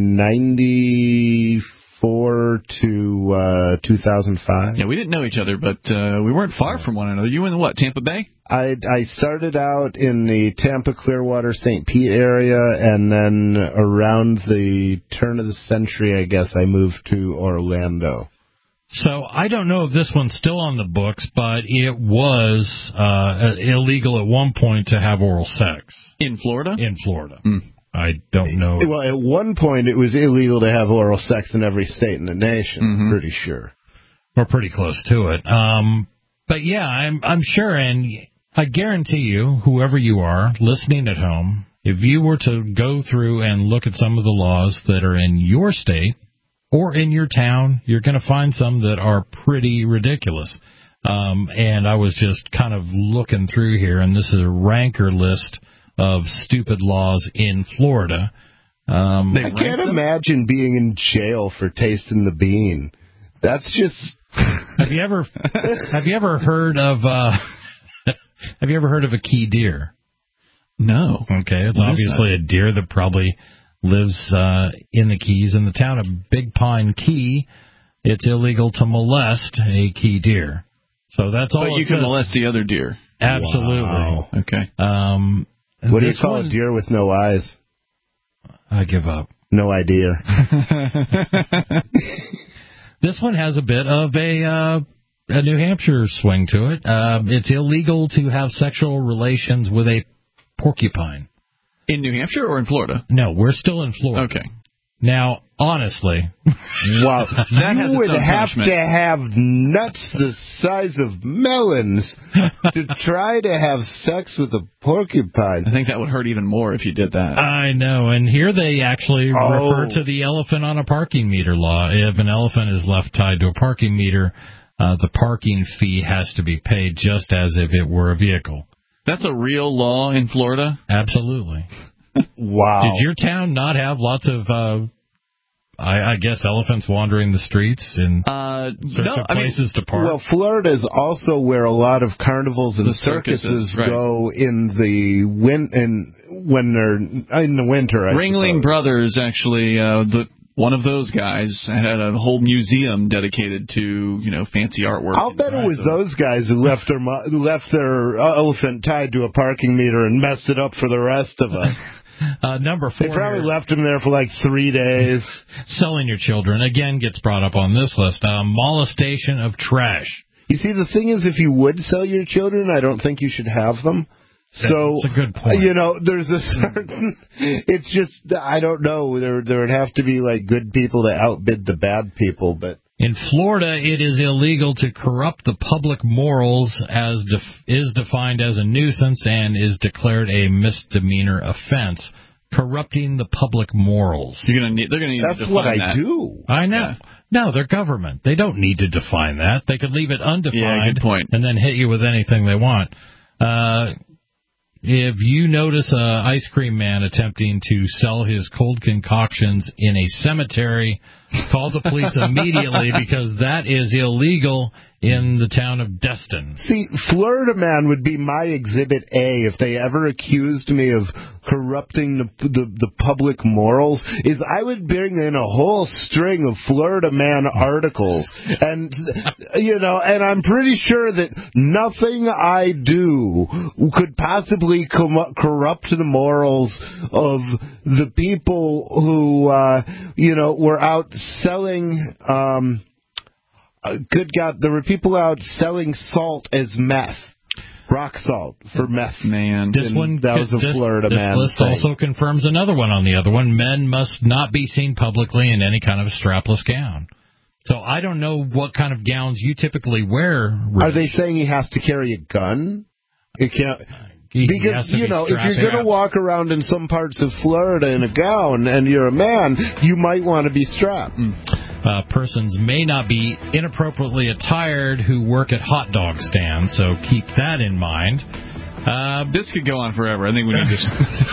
[SPEAKER 4] 94 to 2005.
[SPEAKER 5] Yeah, we didn't know each other, but we weren't far from one another. You in what, Tampa Bay?
[SPEAKER 4] I started out in the Tampa, Clearwater, St. Pete area, and then around the turn of the century, I guess, I moved to Orlando.
[SPEAKER 3] So I don't know if this one's still on the books, but it was illegal at one point to have oral sex.
[SPEAKER 5] In Florida?
[SPEAKER 3] In Florida. I don't know.
[SPEAKER 4] Well, at one point, it was illegal to have oral sex in every state in the nation, pretty sure.
[SPEAKER 3] We're pretty close to it. But yeah, I'm sure, and I guarantee you, whoever you are listening at home, if you were to go through and look at some of the laws that are in your state or in your town, you're going to find some that are pretty ridiculous. And I was just kind of looking through here, and this is a ranker list of stupid laws in Florida.
[SPEAKER 4] I can't imagine being in jail for tasting the bean. That's just...
[SPEAKER 3] Have you ever heard of have you ever heard of a key deer?
[SPEAKER 5] No.
[SPEAKER 3] Okay, it's obviously a deer that probably lives in the Keys. In the town of Big Pine Key, it's illegal to molest a key deer. So that's all.
[SPEAKER 5] But you can molest the other deer.
[SPEAKER 3] Absolutely.
[SPEAKER 4] Wow.
[SPEAKER 5] Okay.
[SPEAKER 4] What do you call a deer with no eyes?
[SPEAKER 3] I give up.
[SPEAKER 4] No idea.
[SPEAKER 3] This one has a bit of a New Hampshire swing to it. It's illegal to have sexual relations with a porcupine.
[SPEAKER 5] In New Hampshire or in Florida?
[SPEAKER 3] No, we're still in Florida.
[SPEAKER 5] Okay.
[SPEAKER 3] Now, honestly,
[SPEAKER 4] wow, you would have to have nuts the size of melons to try to have sex with a porcupine.
[SPEAKER 5] I think that would hurt even more if you did that.
[SPEAKER 3] I know, and here they actually refer to the elephant on a parking meter law. If an elephant is left tied to a parking meter, the parking fee has to be paid just as if it were a vehicle.
[SPEAKER 5] That's a real law in Florida?
[SPEAKER 3] Absolutely.
[SPEAKER 4] Wow.
[SPEAKER 3] Did your town not have lots of I guess elephants wandering the streets in search of places to park.
[SPEAKER 4] Well, Florida is also where a lot of carnivals and circuses go in the when they're in the winter.
[SPEAKER 5] Ringling Brothers, actually, one of those guys had a whole museum dedicated to fancy artwork.
[SPEAKER 4] I'll bet it was those guys who left their elephant tied to a parking meter and messed it up for the rest of us.
[SPEAKER 3] Number 4.
[SPEAKER 4] They probably left him there for like 3 days.
[SPEAKER 3] Selling your children, again, gets brought up on this list. Molestation of trash.
[SPEAKER 4] You see, the thing is, if you would sell your children, I don't think you should have them.
[SPEAKER 3] That's a good point.
[SPEAKER 4] There's a certain... It's just, I don't know. There would have to be like good people to outbid the bad people, but...
[SPEAKER 3] In Florida, it is illegal to corrupt the public morals as is defined as a nuisance and is declared a misdemeanor offense. Corrupting the public morals.
[SPEAKER 5] They're going to need to define that.
[SPEAKER 4] That's what I do.
[SPEAKER 3] I know. Yeah. No, they're government. They don't need to define that. They could leave it undefined and then hit you with anything they want. If you notice an ice cream man attempting to sell his cold concoctions in a cemetery, call the police immediately because that is illegal in the town of Destin.
[SPEAKER 4] See, Florida Man would be my Exhibit A if they ever accused me of corrupting the public morals, is I would bring in a whole string of Florida Man articles. And, and I'm pretty sure that nothing I do could possibly corrupt the morals of the people who, were out selling... good God, there were people out selling salt as meth. Rock salt for meth.
[SPEAKER 5] Man.
[SPEAKER 4] That was a Florida man.
[SPEAKER 3] This list also confirms another one on the other one. Men must not be seen publicly in any kind of a strapless gown. So I don't know what kind of gowns you typically wear, Rich.
[SPEAKER 4] Are they saying he has to carry a gun? You can't... Because, if you're going to walk around in some parts of Florida in a gown and you're a man, you might want to be strapped.
[SPEAKER 3] Persons may not be inappropriately attired who work at hot dog stands, so keep that in mind.
[SPEAKER 5] This could go on forever. I think we need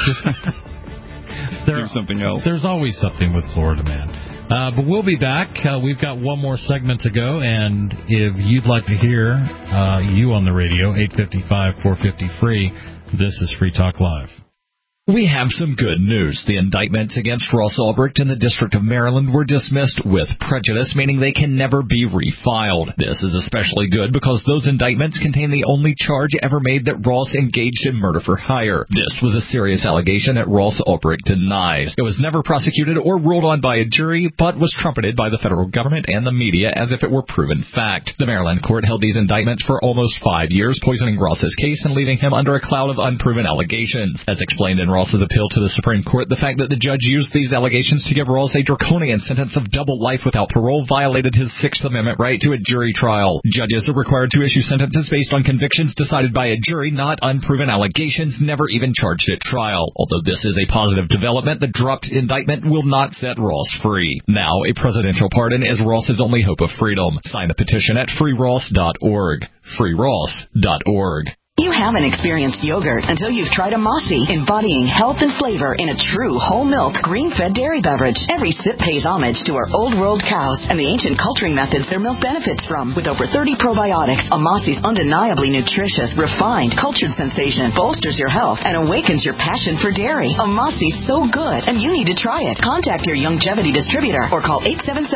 [SPEAKER 5] to do something else.
[SPEAKER 3] There's always something with Florida Man. But we'll be back. We've got one more segment to go, and if you'd like to hear you on the radio, 855-450-FREE, this is Free Talk Live.
[SPEAKER 8] We have some good news. The indictments against Ross Ulbricht in the District of Maryland were dismissed with prejudice, meaning they can never be refiled. This is especially good because those indictments contain the only charge ever made that Ross engaged in murder for hire. This was a serious allegation that Ross Ulbricht denies. It was never prosecuted or ruled on by a jury, but was trumpeted by the federal government and the media as if it were proven fact. The Maryland court held these indictments for almost 5 years, poisoning Ross's case and leaving him under a cloud of unproven allegations. As explained in Ross's appeal to the Supreme Court, the fact that the judge used these allegations to give Ross a draconian sentence of double life without parole violated his Sixth Amendment right to a jury trial. Judges are required to issue sentences based on convictions decided by a jury, not unproven allegations never even charged at trial. Although this is a positive development, the dropped indictment will not set Ross free. Now, a presidential pardon is Ross's only hope of freedom. Sign the petition at freeross.org. freeross.org.
[SPEAKER 20] You haven't experienced yogurt until you've tried a Mossy, embodying health and flavor in a true whole milk, green-fed dairy beverage. Every sip pays homage to our old world cows and the ancient culturing methods their milk benefits from. With over 30 probiotics, a Mossy's undeniably nutritious, refined, cultured sensation bolsters your health and awakens your passion for dairy. A Mossy's so good, and you need to try it. Contact your Youngevity distributor or call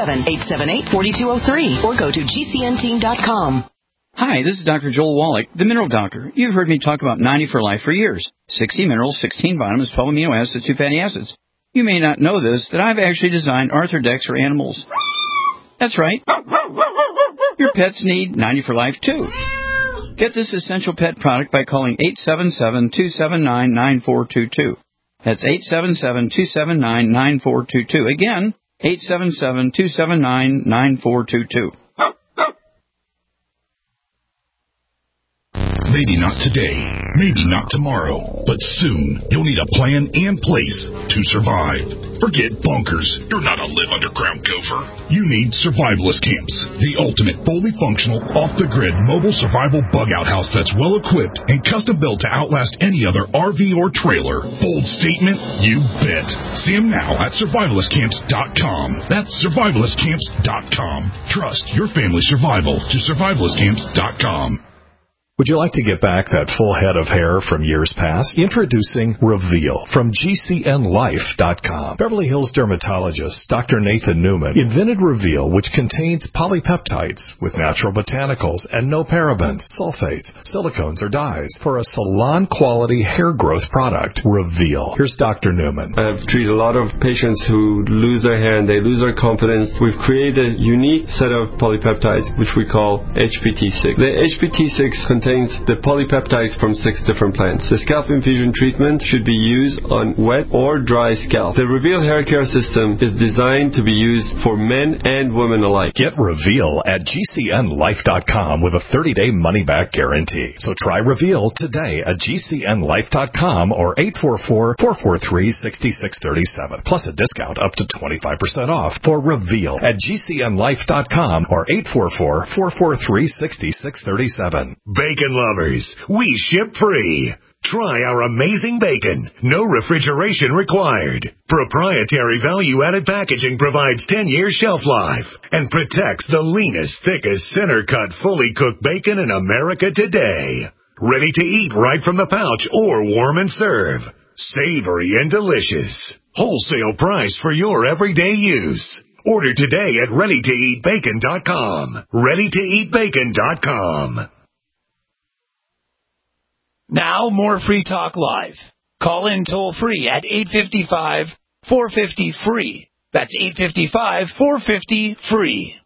[SPEAKER 20] 877-878-4203 or go to gcnteam.com.
[SPEAKER 21] Hi, this is Dr. Joel Wallach, the Mineral Doctor. You've heard me talk about 90 for Life for years. 60 minerals, 16 vitamins, 12 amino acids, 2 fatty acids. You may not know this, that I've actually designed Arthrodex for animals. That's right. Your pets need 90 for Life, too. Get this essential pet product by calling 877-279-9422. That's 877-279-9422. Again, 877-279-9422.
[SPEAKER 1] Maybe not today,
[SPEAKER 6] Maybe not tomorrow, but soon you'll need a plan in place to survive. Forget bunkers. You're not a live underground gopher. You need survivalist camps, the ultimate fully functional, off-the-grid mobile survival bug-out house that's well-equipped and custom-built to outlast any other RV or trailer. Bold statement? You bet. See them now at survivalistcamps.com. That's survivalistcamps.com. Trust your family's survival to survivalistcamps.com.
[SPEAKER 22] Would you like to get back that full head of hair from years past? Introducing Reveal from GCNLife.com. Beverly Hills dermatologist Dr. Nathan Newman invented Reveal, which contains polypeptides with natural botanicals and no parabens, sulfates, silicones, or dyes for a salon-quality hair growth product. Reveal. Here's Dr. Newman.
[SPEAKER 23] I've treated a lot of patients who lose their hair and they lose their confidence. We've created a unique set of polypeptides, which we call HPT6. The HPT6 contains the polypeptides from 6 different plants. The scalp infusion treatment should be used on wet or dry scalp. The Reveal hair care system is designed to be used for men and women alike.
[SPEAKER 22] Get Reveal at GCNLife.com with a 30-day money-back guarantee. So try Reveal today at GCNLife.com or 844-443-6637. Plus a discount up to 25% off for Reveal at GCNLife.com or 844-443-6637.
[SPEAKER 1] Bacon lovers, we ship free. Try our amazing bacon. No refrigeration required. Proprietary value-added packaging provides 10 years shelf life and protects the leanest, thickest, center-cut, fully cooked bacon in America today. Ready to eat right from the pouch or warm and serve. Savory and delicious. Wholesale price for your everyday use. Order today at ReadyToEatBacon.com. ReadyToEatBacon.com.
[SPEAKER 13] Now, more Free Talk Live. Call in toll-free at 855-450-FREE. That's 855-450-FREE.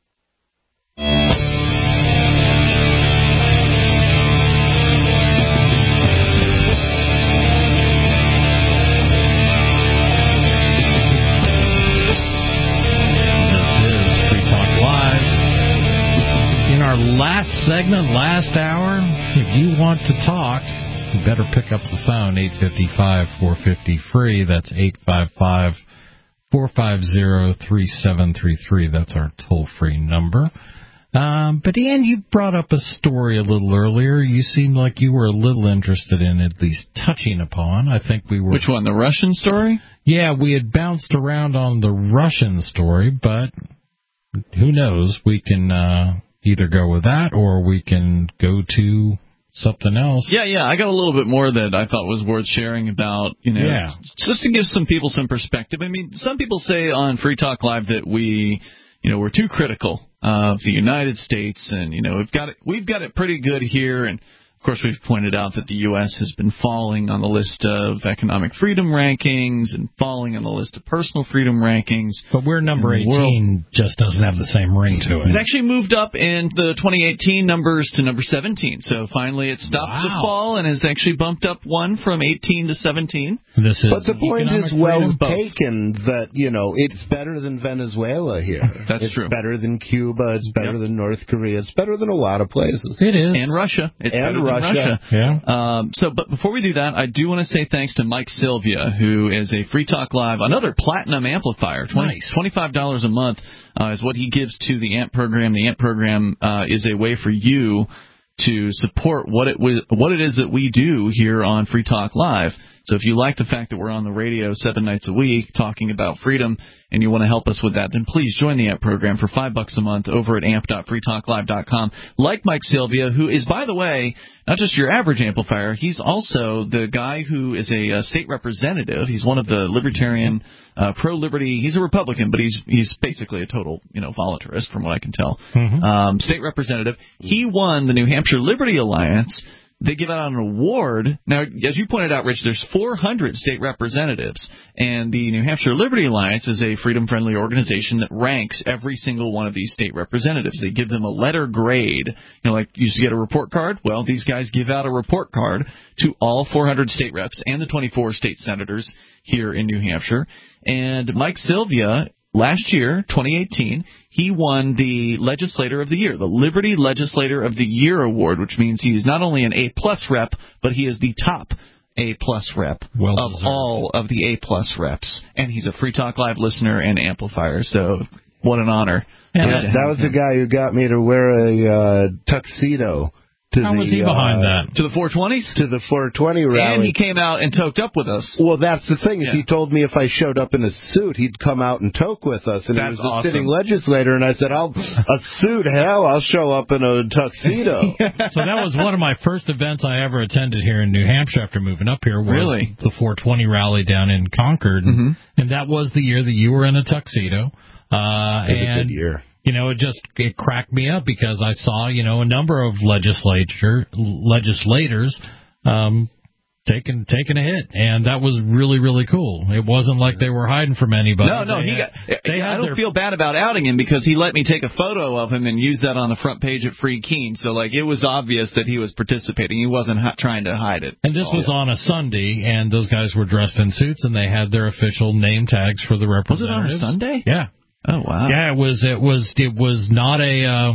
[SPEAKER 3] Our last segment, last hour, if you want to talk, you better pick up the phone, 855-450-FREE. That's 855-450-3733. That's our toll-free number. But, Ian, you brought up a story a little earlier. You seemed like you were a little interested in at least touching upon. I think we were...
[SPEAKER 5] Which one, the Russian story?
[SPEAKER 3] Yeah, we had bounced around on the Russian story, but who knows? We can... either go with that or we can go to something else.
[SPEAKER 5] Yeah, I got a little bit more that I thought was worth sharing about, just to give some people some perspective. I mean, some people say on Free Talk Live that we're too critical of the United States and, we've got it pretty good here. And, of course, we've pointed out that the U.S. has been falling on the list of economic freedom rankings and falling on the list of personal freedom rankings.
[SPEAKER 3] But we're number 18, just doesn't have the same ring to it.
[SPEAKER 5] It actually moved up in the 2018 numbers to number 17. So finally it stopped the fall and has actually bumped up one from 18 to 17.
[SPEAKER 4] But the point is well taken that, it's better than Venezuela here.
[SPEAKER 5] That's true.
[SPEAKER 4] It's better than Cuba. It's better than North Korea. It's better than a lot of places.
[SPEAKER 3] It is.
[SPEAKER 5] And Russia. It's better than Russia.
[SPEAKER 3] Yeah.
[SPEAKER 5] But before we do that, I do want to say thanks to Mike Sylvia, who is a Free Talk Live, another platinum amplifier.
[SPEAKER 3] Nice.
[SPEAKER 5] $25 a month is what he gives to the AMP program. The AMP program is a way for you to support what it is that we do here on Free Talk Live. So if you like the fact that we're on the radio 7 nights a week talking about freedom and you want to help us with that, then please join the AMP program for $5 a month over at amp.freetalklive.com. Like Mike Sylvia, who is, by the way, not just your average amplifier, he's also the guy who is a state representative. He's one of the libertarian, pro-liberty. He's a Republican, but he's basically a total, voluntarist from what I can tell.
[SPEAKER 3] Mm-hmm.
[SPEAKER 5] State representative. He won the New Hampshire Liberty Alliance. They give out an award. Now, as you pointed out, Rich, there's 400 state representatives, and the New Hampshire Liberty Alliance is a freedom-friendly organization that ranks every single one of these state representatives. They give them a letter grade. Like you used to get a report card. Well, these guys give out a report card to all 400 state reps and the 24 state senators here in New Hampshire. And Mike Sylvia last year, 2018, he won the Legislator of the Year, the Liberty Legislator of the Year Award, which means he's not only an A-plus rep, but he is the top A-plus rep of all of the A-plus reps. And he's a Free Talk Live listener and amplifier, so what an honor.
[SPEAKER 4] That was the guy who got me to wear a tuxedo.
[SPEAKER 3] How was he behind that?
[SPEAKER 5] To the 420s?
[SPEAKER 4] To the 420 rally.
[SPEAKER 5] And he came out and toked up with us.
[SPEAKER 4] Well, that's the thing. Is he told me if I showed up in a suit, he'd come out and toke with us. And
[SPEAKER 5] that's
[SPEAKER 4] he was a
[SPEAKER 5] awesome.
[SPEAKER 4] sitting legislator, and I said, a suit, hell, I'll show up in a tuxedo.
[SPEAKER 3] So that was one of my first events I ever attended here in New Hampshire after moving up here. Was the 420 rally down in Concord. And that was the year that you were in a tuxedo.
[SPEAKER 4] It was a good year.
[SPEAKER 3] It cracked me up because I saw, a number of legislators taking a hit, and that was really, really cool. It wasn't like they were hiding from anybody.
[SPEAKER 5] No, I don't feel bad about outing him because he let me take a photo of him and use that on the front page of Free Keene. So, it was obvious that he was participating. He wasn't trying to hide it.
[SPEAKER 3] And this was on a Sunday, and those guys were dressed in suits, and they had their official name tags for the representatives.
[SPEAKER 5] Was it on a Sunday?
[SPEAKER 3] Yeah.
[SPEAKER 5] Oh, wow.
[SPEAKER 3] Yeah, it was not a,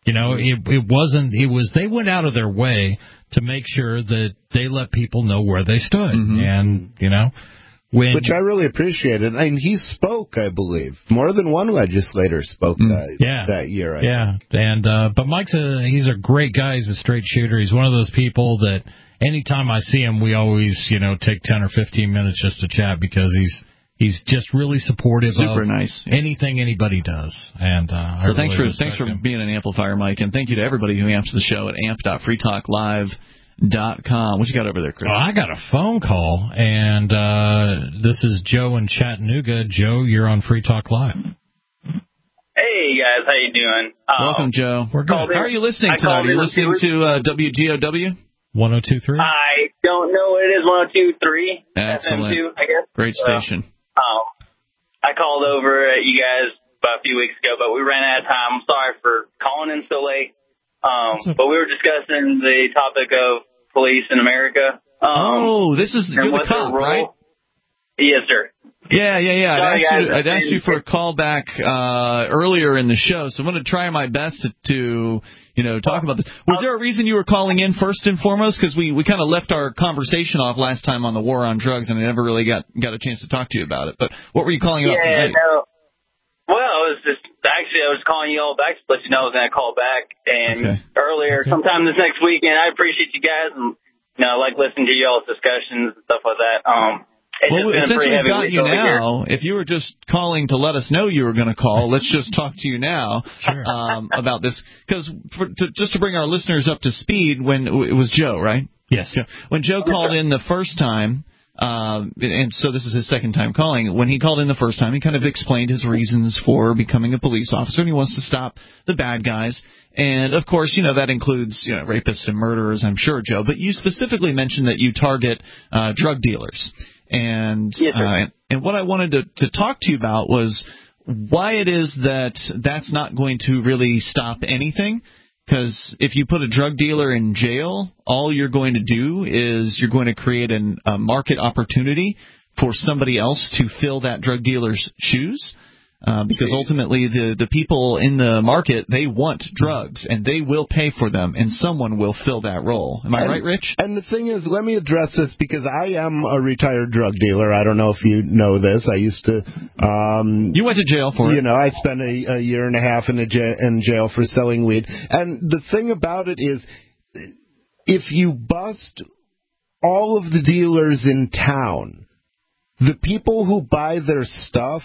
[SPEAKER 3] they went out of their way to make sure that they let people know where they stood. And,
[SPEAKER 4] which I really appreciated. I mean, he spoke, I believe. More than one legislator spoke that year. I think.
[SPEAKER 3] But Mike's he's a great guy. He's a straight shooter. He's one of those people that anytime I see him, we always, take 10 or 15 minutes just to chat because he's just really supportive
[SPEAKER 5] Super
[SPEAKER 3] of
[SPEAKER 5] nice.
[SPEAKER 3] anything anybody does. And
[SPEAKER 5] thanks for being an amplifier, Mike, and thank you to everybody who amps the show at amp.freetalklive.com. What you got over there, Chris?
[SPEAKER 3] I got a phone call, and this is Joe in Chattanooga. Joe, you're on Free Talk Live.
[SPEAKER 7] Hey, guys. How you doing?
[SPEAKER 5] Welcome, Joe.
[SPEAKER 3] We're good.
[SPEAKER 5] How are you listening tonight? Are you listening to WGOW?
[SPEAKER 3] 102.3?
[SPEAKER 7] I don't know what it is, 102.3.
[SPEAKER 5] Excellent.
[SPEAKER 7] FM2, I guess.
[SPEAKER 5] Great station.
[SPEAKER 7] I called over at you guys about a few weeks ago, but we ran out of time. I'm sorry for calling in so late. But we were discussing the topic of police in America.
[SPEAKER 5] You're the cop, right?
[SPEAKER 7] Yes, sir.
[SPEAKER 5] Yeah.
[SPEAKER 7] Sorry,
[SPEAKER 5] I'd asked you for a call back earlier in the show, so I'm going to try my best to talk about this. Was there a reason you were calling in first and foremost? Because we kind of left our conversation off last time on the war on drugs, and I never really got a chance to talk to you about it. But what were you calling about tonight?
[SPEAKER 7] Well, I was calling you all back to let you know I was going to call back. And earlier, sometime this next weekend, I appreciate you guys, and I like listening to y'all's discussions and stuff like that.
[SPEAKER 5] Since we've got you now, if you were just calling to let us know you were going to call, let's just talk to you now about this. Because just to bring our listeners up to speed, when it was Joe, right?
[SPEAKER 3] Yes.
[SPEAKER 5] When Joe called in the first time, and so this is his second time calling, when he called in the first time, he kind of explained his reasons for becoming a police officer, and he wants to stop the bad guys. And, of course, that includes rapists and murderers, I'm sure, Joe. But you specifically mentioned that you target drug dealers. And and what I wanted to talk to you about was why it is that that's not going to really stop anything. Because if you put a drug dealer in jail, all you're going to do is you're going to create a market opportunity for somebody else to fill that drug dealer's shoes. Because ultimately the people in the market, they want drugs, and they will pay for them, and someone will fill that role. Am I right, Rich?
[SPEAKER 4] And the thing is, let me address this, because I am a retired drug dealer. I don't know if you know this. I used to...
[SPEAKER 5] you went to jail for it.
[SPEAKER 4] I spent a year and a half in jail for selling weed. And the thing about it is, if you bust all of the dealers in town, the people who buy their stuff...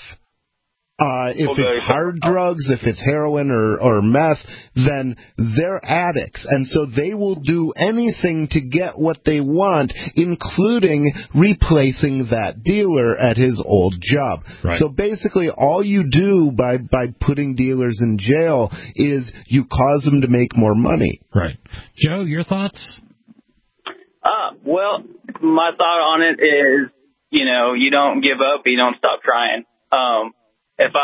[SPEAKER 4] if it's hard drugs, if it's heroin or meth, then they're addicts. And so they will do anything to get what they want, including replacing that dealer at his old job.
[SPEAKER 3] Right.
[SPEAKER 4] So basically all you do by putting dealers in jail is you cause them to make more money.
[SPEAKER 3] Right. Joe, your thoughts?
[SPEAKER 7] Well, my thought on it is, you don't give up, you don't stop trying. If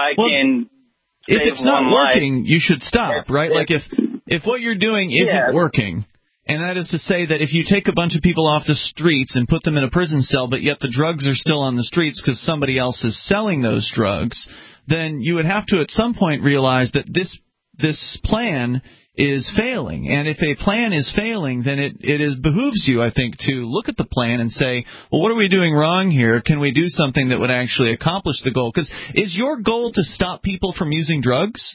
[SPEAKER 7] it's not
[SPEAKER 5] working, you should stop, right? Like if what you're doing isn't working, and that is to say that if you take a bunch of people off the streets and put them in a prison cell, but yet the drugs are still on the streets because somebody else is selling those drugs, then you would have to at some point realize that this plan is failing. And if a plan is failing, then it behooves you, I think, to look at the plan and say, well, what are we doing wrong here? Can we do something that would actually accomplish the goal? Because is your goal to stop people from using drugs?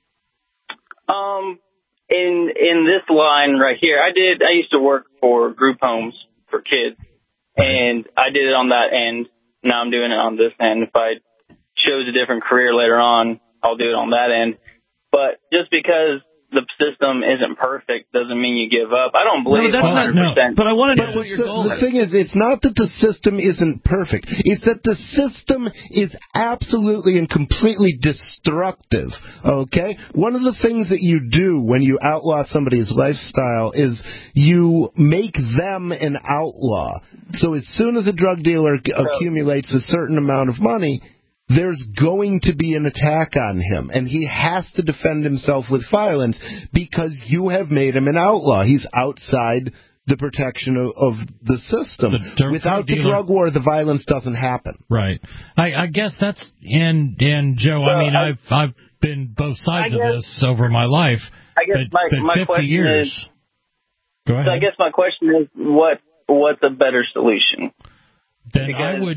[SPEAKER 7] In this line right here, I used to work for group homes for kids, and I did it on that end. Now I'm doing it on this end. If I chose a different career later on, I'll do it on that end. But just because the system isn't perfect doesn't mean you give up. I don't believe 100%.
[SPEAKER 5] But I want to know what your goal is.
[SPEAKER 4] The thing is, it's not that the system isn't perfect. It's that the system is absolutely and completely destructive, okay? One of the things that you do when you outlaw somebody's lifestyle is you make them an outlaw. So as soon as a drug dealer accumulates a certain amount of money, there's going to be an attack on him, and he has to defend himself with violence because you have made him an outlaw. He's outside the protection of the system. Without the drug war, the violence doesn't happen.
[SPEAKER 3] Right. I guess that's and Joe. I mean, I've been both sides of this over my life.
[SPEAKER 7] I guess my
[SPEAKER 3] 50
[SPEAKER 7] question
[SPEAKER 3] years.
[SPEAKER 7] is.
[SPEAKER 3] Go ahead.
[SPEAKER 7] So I guess my question is, what's a better solution?
[SPEAKER 3] Then
[SPEAKER 7] because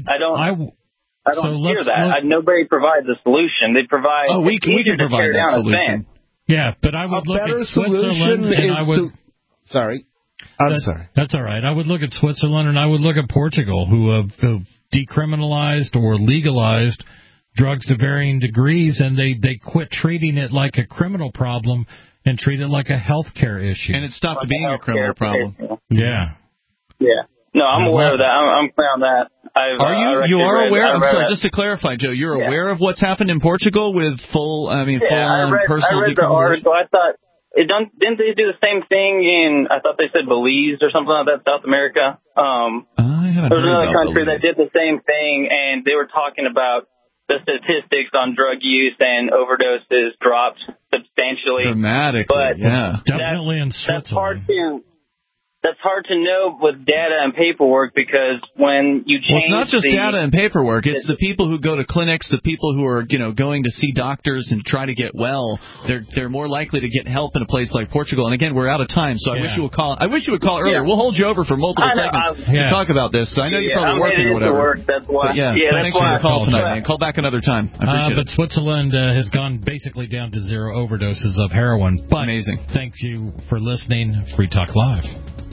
[SPEAKER 7] I don't
[SPEAKER 3] so
[SPEAKER 7] hear that. Nobody provides a solution. They provide.
[SPEAKER 5] Oh, we can provide that solution.
[SPEAKER 3] Yeah, but I would look at Switzerland and I would.
[SPEAKER 4] Sorry. I'm sorry.
[SPEAKER 3] That's all right. I would look at Switzerland and I would look at Portugal, who have decriminalized or legalized drugs to varying degrees, and they quit treating it like a criminal problem and treat it like a health care issue.
[SPEAKER 5] And it stopped being a criminal problem.
[SPEAKER 3] Yeah.
[SPEAKER 7] Yeah. No, I'm aware of that. I'm clear on that.
[SPEAKER 5] You are aware? I'm sorry, just to clarify, Joe, you're aware of what's happened in Portugal with full-on personal
[SPEAKER 7] I read the article. I thought, didn't they do the same thing in, I thought they said Belize or something like that, South America? There was another country that did the same thing, and they were talking about the statistics on drug use and overdoses dropped substantially.
[SPEAKER 5] Dramatically,
[SPEAKER 7] but
[SPEAKER 3] definitely in Switzerland.
[SPEAKER 7] That's hard to know with data and paperwork because when you change
[SPEAKER 5] it's not just data and paperwork. It's the people who go to clinics, the people who are going to see doctors and try to get well. They're more likely to get help in a place like Portugal. And again, we're out of time, so I wish you would call. I wish you would call earlier. We'll hold you over for multiple seconds to talk about this. I know you're probably working or whatever.
[SPEAKER 7] That's why.
[SPEAKER 5] Thanks for your call tonight, man. Call back another time. I appreciate
[SPEAKER 3] it. But Switzerland has gone basically down to 0 overdoses of heroin. But
[SPEAKER 5] amazing.
[SPEAKER 3] Thank you for listening. Free Talk Live.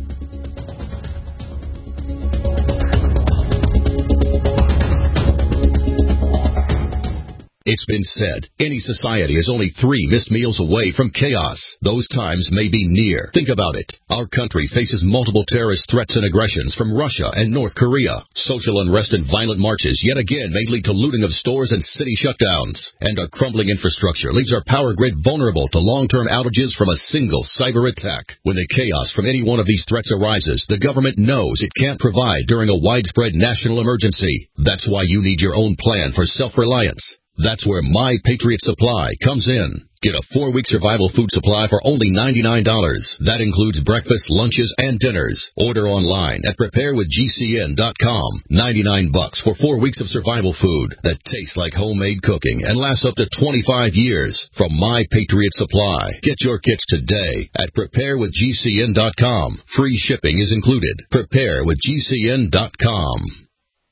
[SPEAKER 1] It's been said, any society is only 3 missed meals away from chaos. Those times may be near. Think about it. Our country faces multiple terrorist threats and aggressions from Russia and North Korea. Social unrest and violent marches yet again may lead to looting of stores and city shutdowns. And our crumbling infrastructure leaves our power grid vulnerable to long-term outages from a single cyber attack. When the chaos from any one of these threats arises, the government knows it can't provide during a widespread national emergency. That's why you need your own plan for self-reliance. That's where My Patriot Supply comes in. Get a 4-week survival food supply for only $99. That includes breakfast, lunches, and dinners. Order online at preparewithgcn.com. $99 for 4 weeks of survival food that tastes like homemade cooking and lasts up to 25 years from My Patriot Supply. Get your kits today at preparewithgcn.com. Free shipping is included. Preparewithgcn.com.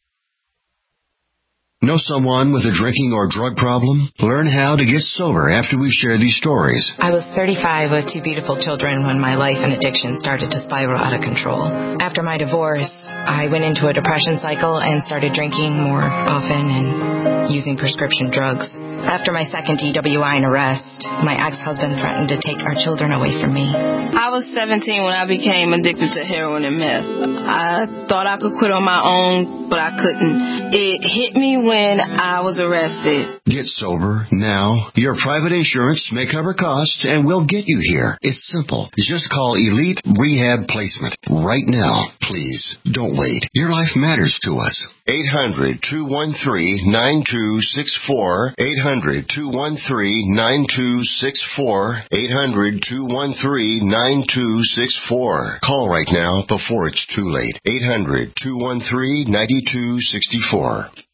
[SPEAKER 9] Know someone with a drinking or drug problem? Learn how to get sober after we share these stories.
[SPEAKER 10] I was 35 with 2 beautiful children when my life and addiction started to spiral out of control. After my divorce, I went into a depression cycle and started drinking more often and using prescription drugs. After my second DWI and arrest, my ex-husband threatened to take our children away from me.
[SPEAKER 11] I was 17 when I became addicted to heroin and meth. I thought I could quit on my own, but I couldn't. It hit me when I was arrested.
[SPEAKER 9] Get sober now. Your private insurance may cover costs and we'll get you here. It's simple. Just call Elite Rehab Placement right now. Please, don't wait. Your life matters to us. 800-213-9264. 800-213-9264. 800-213-9264. Call right now before it's too late. 800-213-9264.